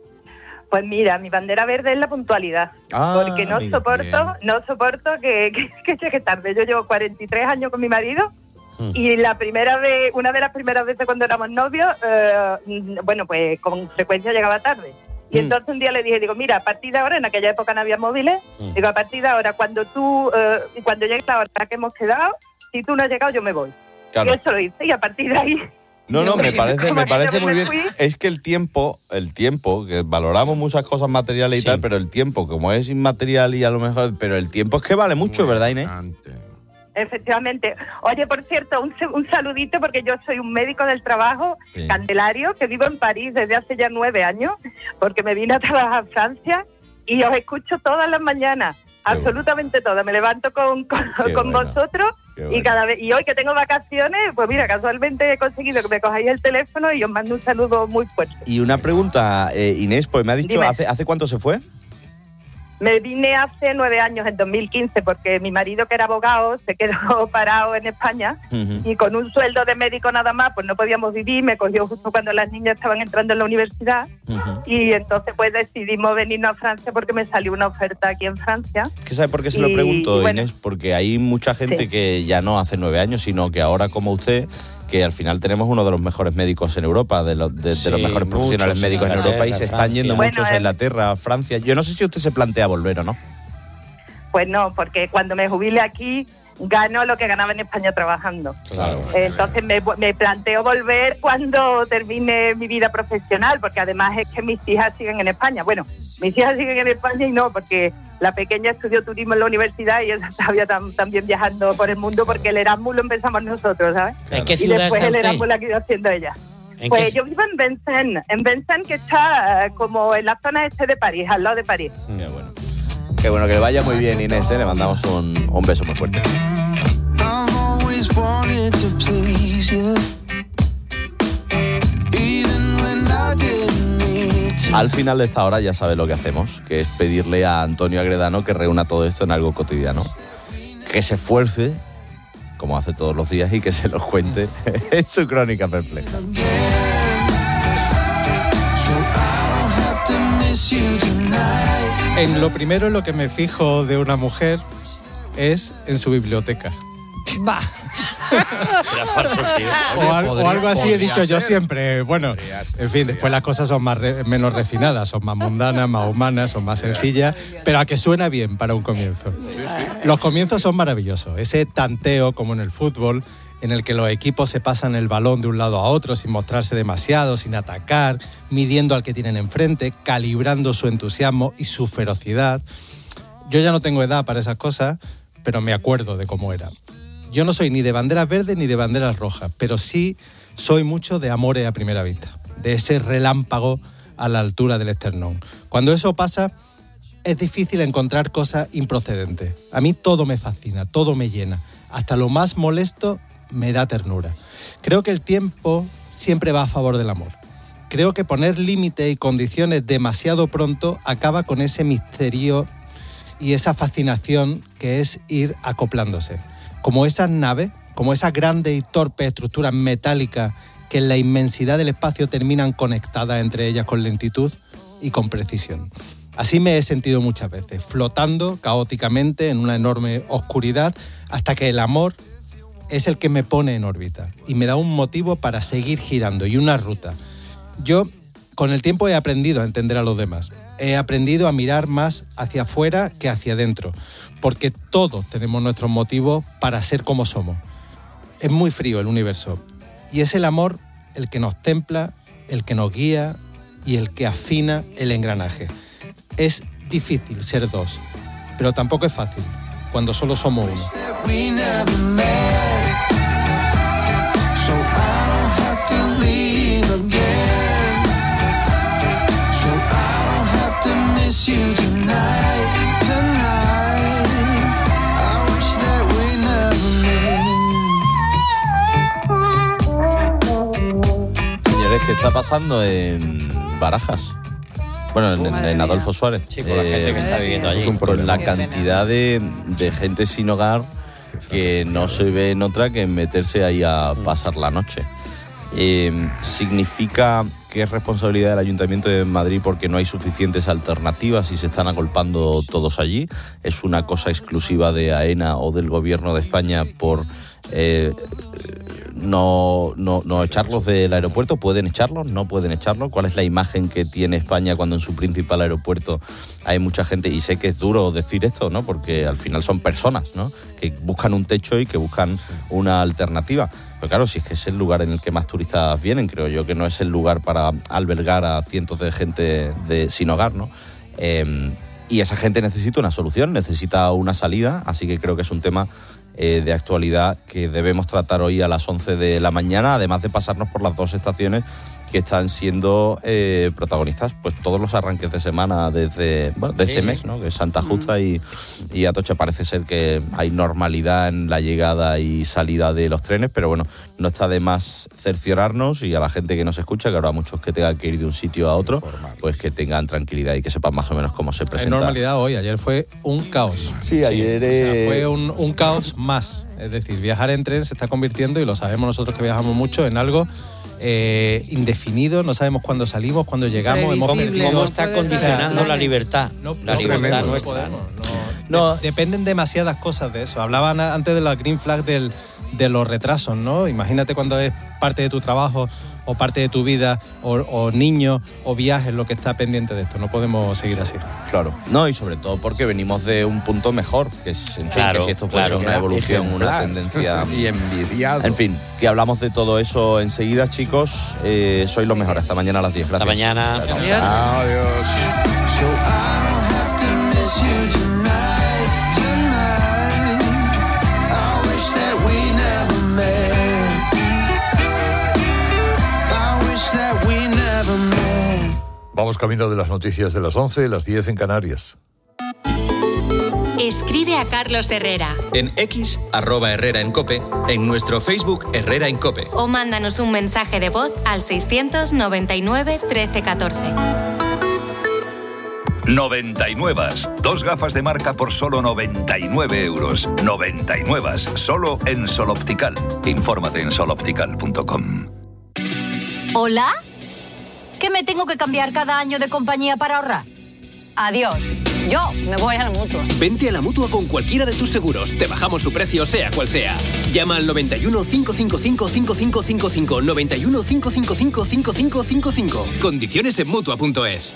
Pues mira, mi bandera verde es la puntualidad. Ah, porque no amiga, soporto, bien. no soporto que, que, que llegue tarde. Yo llevo cuarenta y tres años con mi marido Hmm. y la primera vez, una de las primeras veces cuando éramos novios, eh, bueno, pues con frecuencia llegaba tarde. Y Mm. entonces un día le dije, digo, mira, a partir de ahora, en aquella época no había móviles, Mm. digo, a partir de ahora, cuando tú, eh, cuando llegue la hora que hemos quedado, si tú no has llegado, yo me voy. Claro. Y eso lo hice, y a partir de ahí... No, no, yo me parece, como me que parece yo muy me bien. fui. Es que el tiempo, el tiempo, que valoramos muchas cosas materiales y Sí. tal, pero el tiempo, como es inmaterial y a lo mejor, pero el tiempo es que vale mucho, ¿verdad, Inés? Efectivamente. Oye, por cierto, un, se- un saludito porque yo soy un médico del trabajo, Sí. Candelario, que vivo en París desde hace ya nueve años, porque me vine a trabajar a Francia y os escucho todas las mañanas, absolutamente todas. Me levanto con, con, Qué con bueno. vosotros Qué y bueno. cada vez y hoy que tengo vacaciones, pues mira, casualmente he conseguido que me cojáis el teléfono y os mando un saludo muy fuerte. Y una pregunta, eh, Inés, pues me ha dicho, Dime. ¿hace, ¿hace cuánto se fue? Me vine hace nueve años, en dos mil quince, porque mi marido, que era abogado, se quedó parado en España Ujú. y con un sueldo de médico nada más, pues no podíamos vivir. Me cogió justo cuando las niñas estaban entrando en la universidad Ujú. y entonces pues decidimos venirnos a Francia porque me salió una oferta aquí en Francia. ¿Qué sabe por qué se lo Y- pregunto, y bueno. Inés? Porque hay mucha gente Sí. que ya no hace nueve años, sino que ahora como usted, que al final tenemos uno de los mejores médicos en Europa, de, los- de- de Sí, los mejores muchos profesionales en médicos en Inglaterra, Europa y se están Francia. yendo Bueno, muchos a eh. Inglaterra, a Francia. Yo no sé si usted se plantea volver o no. Pues no, porque cuando me jubile aquí gano lo que ganaba en España trabajando. Claro. Entonces me, me planteo volver cuando termine mi vida profesional, porque además es que mis hijas siguen en España. Bueno, mis hijas siguen en España y no, porque la pequeña estudió turismo en la universidad y ella todavía tam- también viajando por el mundo, porque el Erasmus lo empezamos nosotros, ¿sabes? ¿En qué Y ciudad después está el usted? Erasmus lo ha ido haciendo ella. ¿En Pues qué- yo vivo en Vincennes, en Vincennes, que está eh, como en la zona este de París, al lado de París. Qué bueno. Qué bueno, que le vaya muy bien, Inés, ¿eh? Le mandamos un, un beso muy fuerte. I've always wanted to please you, even when I didn't need to. Al final de esta hora ya sabe lo que hacemos, que es pedirle a Antonio Agredano que reúna todo esto en algo cotidiano. Que se esfuerce, como hace todos los días, y que se los cuente en su crónica perpleja. So I don't have to miss you tonight. En lo primero en lo que me fijo de una mujer es en su biblioteca. Va. Era falso, tío. O, al- o podría- algo así he podría dicho yo ser. siempre. Bueno, Podría ser, en fin, podría después las cosas son más re- menos refinadas, son más mundanas, más humanas, son más sencillas, pero a que suena bien para un comienzo. Los comienzos son maravillosos. Ese tanteo, como en el fútbol, en el que los equipos se pasan el balón de un lado a otro sin mostrarse demasiado, sin atacar, midiendo al que tienen enfrente, calibrando su entusiasmo y su ferocidad. Yo ya no tengo edad para esas cosas, pero me acuerdo de cómo era. Yo no soy ni de banderas verdes ni de banderas rojas, pero sí soy mucho de amores a primera vista, de ese relámpago a la altura del esternón. Cuando eso pasa, es difícil encontrar cosas improcedentes. A mí todo me fascina, todo me llena. Hasta lo más molesto me da ternura. Creo que el tiempo siempre va a favor del amor. Creo que poner límites y condiciones demasiado pronto acaba con ese misterio y esa fascinación que es ir acoplándose. Como esas naves, como esas grandes y torpes estructuras metálicas que en la inmensidad del espacio terminan conectadas entre ellas con lentitud y con precisión. Así me he sentido muchas veces, flotando caóticamente en una enorme oscuridad hasta que el amor es el que me pone en órbita y me da un motivo para seguir girando y una ruta. Yo con el tiempo he aprendido a entender a los demás. He aprendido a mirar más hacia afuera que hacia adentro, porque todos tenemos nuestros motivos para ser como somos. Es muy frío el universo, y es el amor el que nos templa, el que nos guía y el que afina el engranaje. Es difícil ser dos, pero tampoco es fácil cuando solo somos uno. Señores, ¿qué está pasando en Barajas? Bueno, en, en, en Adolfo Suárez. Sí, con la gente que está viviendo allí. Con la cantidad de, de gente sin hogar que no se ve en otra que en meterse ahí a pasar la noche. Eh, ¿Significa que es responsabilidad del Ayuntamiento de Madrid porque no hay suficientes alternativas y se están agolpando todos allí? ¿Es una cosa exclusiva de AENA o del Gobierno de España por eh, no, no, no echarlos del aeropuerto? ¿Pueden echarlos? ¿No pueden echarlos? ¿Cuál es la imagen que tiene España cuando en su principal aeropuerto hay mucha gente? Y sé que es duro decir esto, ¿no? Porque al final son personas, ¿no? Que buscan un techo y que buscan una alternativa. Pero claro, si es que es el lugar en el que más turistas vienen, creo yo que no es el lugar para albergar a cientos de gente de, sin hogar, ¿no? Eh, y esa gente necesita una solución, necesita una salida, así que creo que es un tema eh, de actualidad que debemos tratar hoy a las once de la mañana, además de pasarnos por las dos estaciones que están siendo eh, protagonistas pues todos los arranques de semana desde bueno, de sí, este sí. mes, ¿no? Que es Santa Justa mm. y, y Atocha. Parece ser que hay normalidad en la llegada y salida de los trenes, pero bueno, no está de más cerciorarnos, y a la gente que nos escucha, que habrá muchos que tengan que ir de un sitio a otro, pues que tengan tranquilidad y que sepan más o menos cómo se presenta. Hay normalidad hoy, ayer fue un caos. Sí, ayer... Sí, o sea, fue un, un caos más, es decir, viajar en tren se está convirtiendo, y lo sabemos nosotros que viajamos mucho, en algo Eh, indefinido, no sabemos cuándo salimos, cuándo llegamos. Hemos perdido, ¿Cómo está condicionando la libertad? No, la no, libertad no nuestra. Podemos, no, no. De, dependen demasiadas cosas de eso. Hablaban antes de la green flag del, de los retrasos, ¿no? Imagínate cuando es parte de tu trabajo o parte de tu vida o, o niño o viajes lo que está pendiente de esto. No podemos seguir así. Claro. No, y sobre todo porque venimos de un punto mejor, que es, en fin, claro, que si esto fuese claro, una evolución, ejemplar, una tendencia... Y envidiado. En fin, que hablamos de todo eso enseguida, chicos. Eh, sois los mejores. Hasta mañana a las diez. Gracias. Hasta mañana. Adiós. Adiós. Vamos camino de las noticias de las once, las diez en Canarias. Escribe a Carlos Herrera. En X, arroba Herrera en Cope, en nuestro Facebook Herrera en Cope. O mándanos un mensaje de voz al seiscientos noventa y nueve trece catorce. noventa y nueve. Dos gafas de marca por solo noventa y nueve euros. noventa y nueve. Solo en Sol Optical. Infórmate en sol optical punto com. ¿Hola? ¿Que me tengo que cambiar cada año de compañía para ahorrar? Adiós. Yo me voy a la Mutua. Vente a la Mutua con cualquiera de tus seguros. Te bajamos su precio, sea cual sea. Llama al noventa y uno, cinco cinco cinco, cinco cinco cinco cinco. noventa y uno, cinco cinco cinco, cinco cinco cinco cinco. Condiciones en Mutua punto es.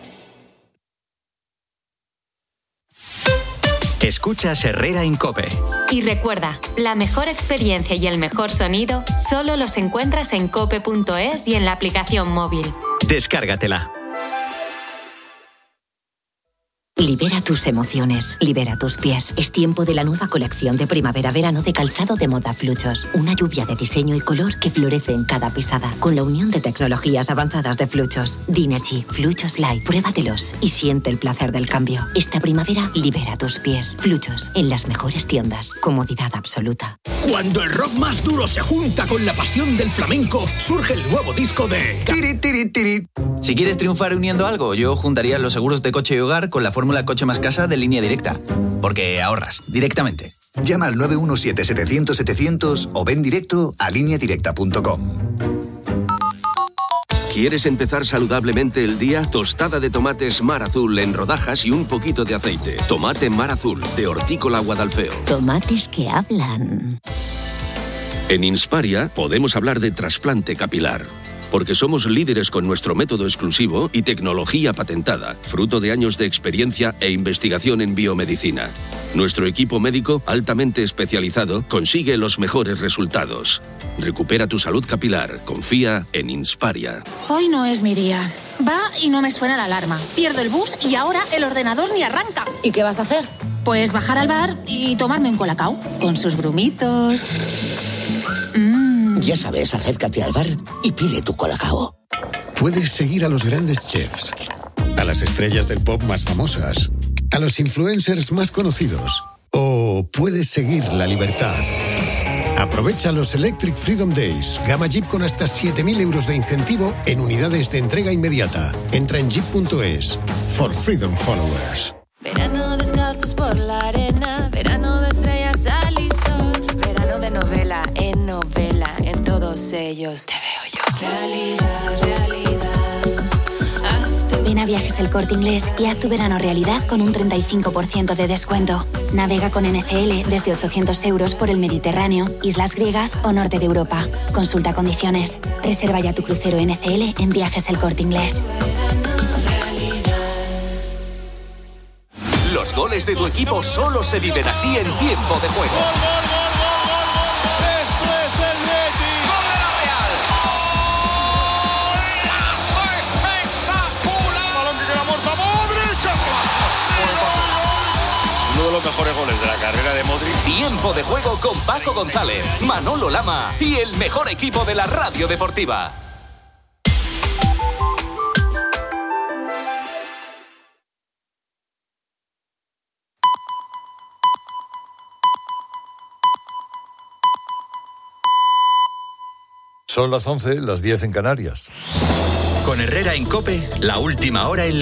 Escuchas Herrera en Cope. Y recuerda, la mejor experiencia y el mejor sonido solo los encuentras en cope punto es y en la aplicación móvil. Descárgatela. Libera tus emociones, libera tus pies. Es tiempo de la nueva colección de primavera-verano de calzado de moda Fluchos. Una lluvia de diseño y color que florece en cada pisada. Con la unión de tecnologías avanzadas de Fluchos. Dinergy, Fluchos Light. Pruébatelos y siente el placer del cambio. Esta primavera, libera tus pies. Fluchos, en las mejores tiendas. Comodidad absoluta. Cuando el rock más duro se junta con la pasión del flamenco, surge el nuevo disco de... Tiri, tiri, tiri. Si quieres triunfar uniendo algo, yo juntaría los seguros de coche y hogar con la fórmula Coche más Casa de Línea Directa, porque ahorras directamente. Llama al nueve uno siete, setecientos, setecientos o ven directo a línea directa punto com. ¿Quieres empezar saludablemente el día? Tostada de tomates Mar Azul en rodajas y un poquito de aceite. Tomate Mar Azul, de Hortícola Guadalfeo. Tomates que hablan. En Insparia podemos hablar de trasplante capilar. Porque somos líderes con nuestro método exclusivo y tecnología patentada, fruto de años de experiencia e investigación en biomedicina. Nuestro equipo médico, altamente especializado, consigue los mejores resultados. Recupera tu salud capilar. Confía en Insparia. Hoy no es mi día. Va y no me suena la alarma. Pierdo el bus y ahora el ordenador ni arranca. ¿Y qué vas a hacer? Pues bajar al bar y tomarme un colacao con sus grumitos. Mm. Ya sabes, acércate al bar y pide tu colacao. Puedes seguir a los grandes chefs, a las estrellas del pop más famosas, a los influencers más conocidos, o puedes seguir la libertad. Aprovecha los Electric Freedom Days. Gama Jeep con hasta siete mil euros de incentivo en unidades de entrega inmediata. Entra en jeep punto es. For Freedom Followers. Verano descalzos por la arena, verano de estrellas, sal y sol, verano de novela en novela, en todos ellos te veo yo. Realidad, realidad. Ven a Viajes El Corte Inglés y haz tu verano realidad con un treinta y cinco por ciento de descuento. Navega con N C L desde ochocientos euros por el Mediterráneo, islas griegas o norte de Europa. Consulta condiciones. Reserva ya tu crucero N C L en Viajes El Corte Inglés. Los goles de tu equipo solo se viven así en tiempo de juego. ¡Gol, gol, gol, gol, gol, gol! ¡Esto es el Betis! ¡Gol de la Real! ¡Golazo espectacular! ¡Balón que queda muerto a Modric! Uno de los mejores goles de la carrera de Modric. Tiempo de juego con Paco González, Manolo Lama y el mejor equipo de la radio deportiva. Son las once, las diez en Canarias. Con Herrera en COPE, la última hora en la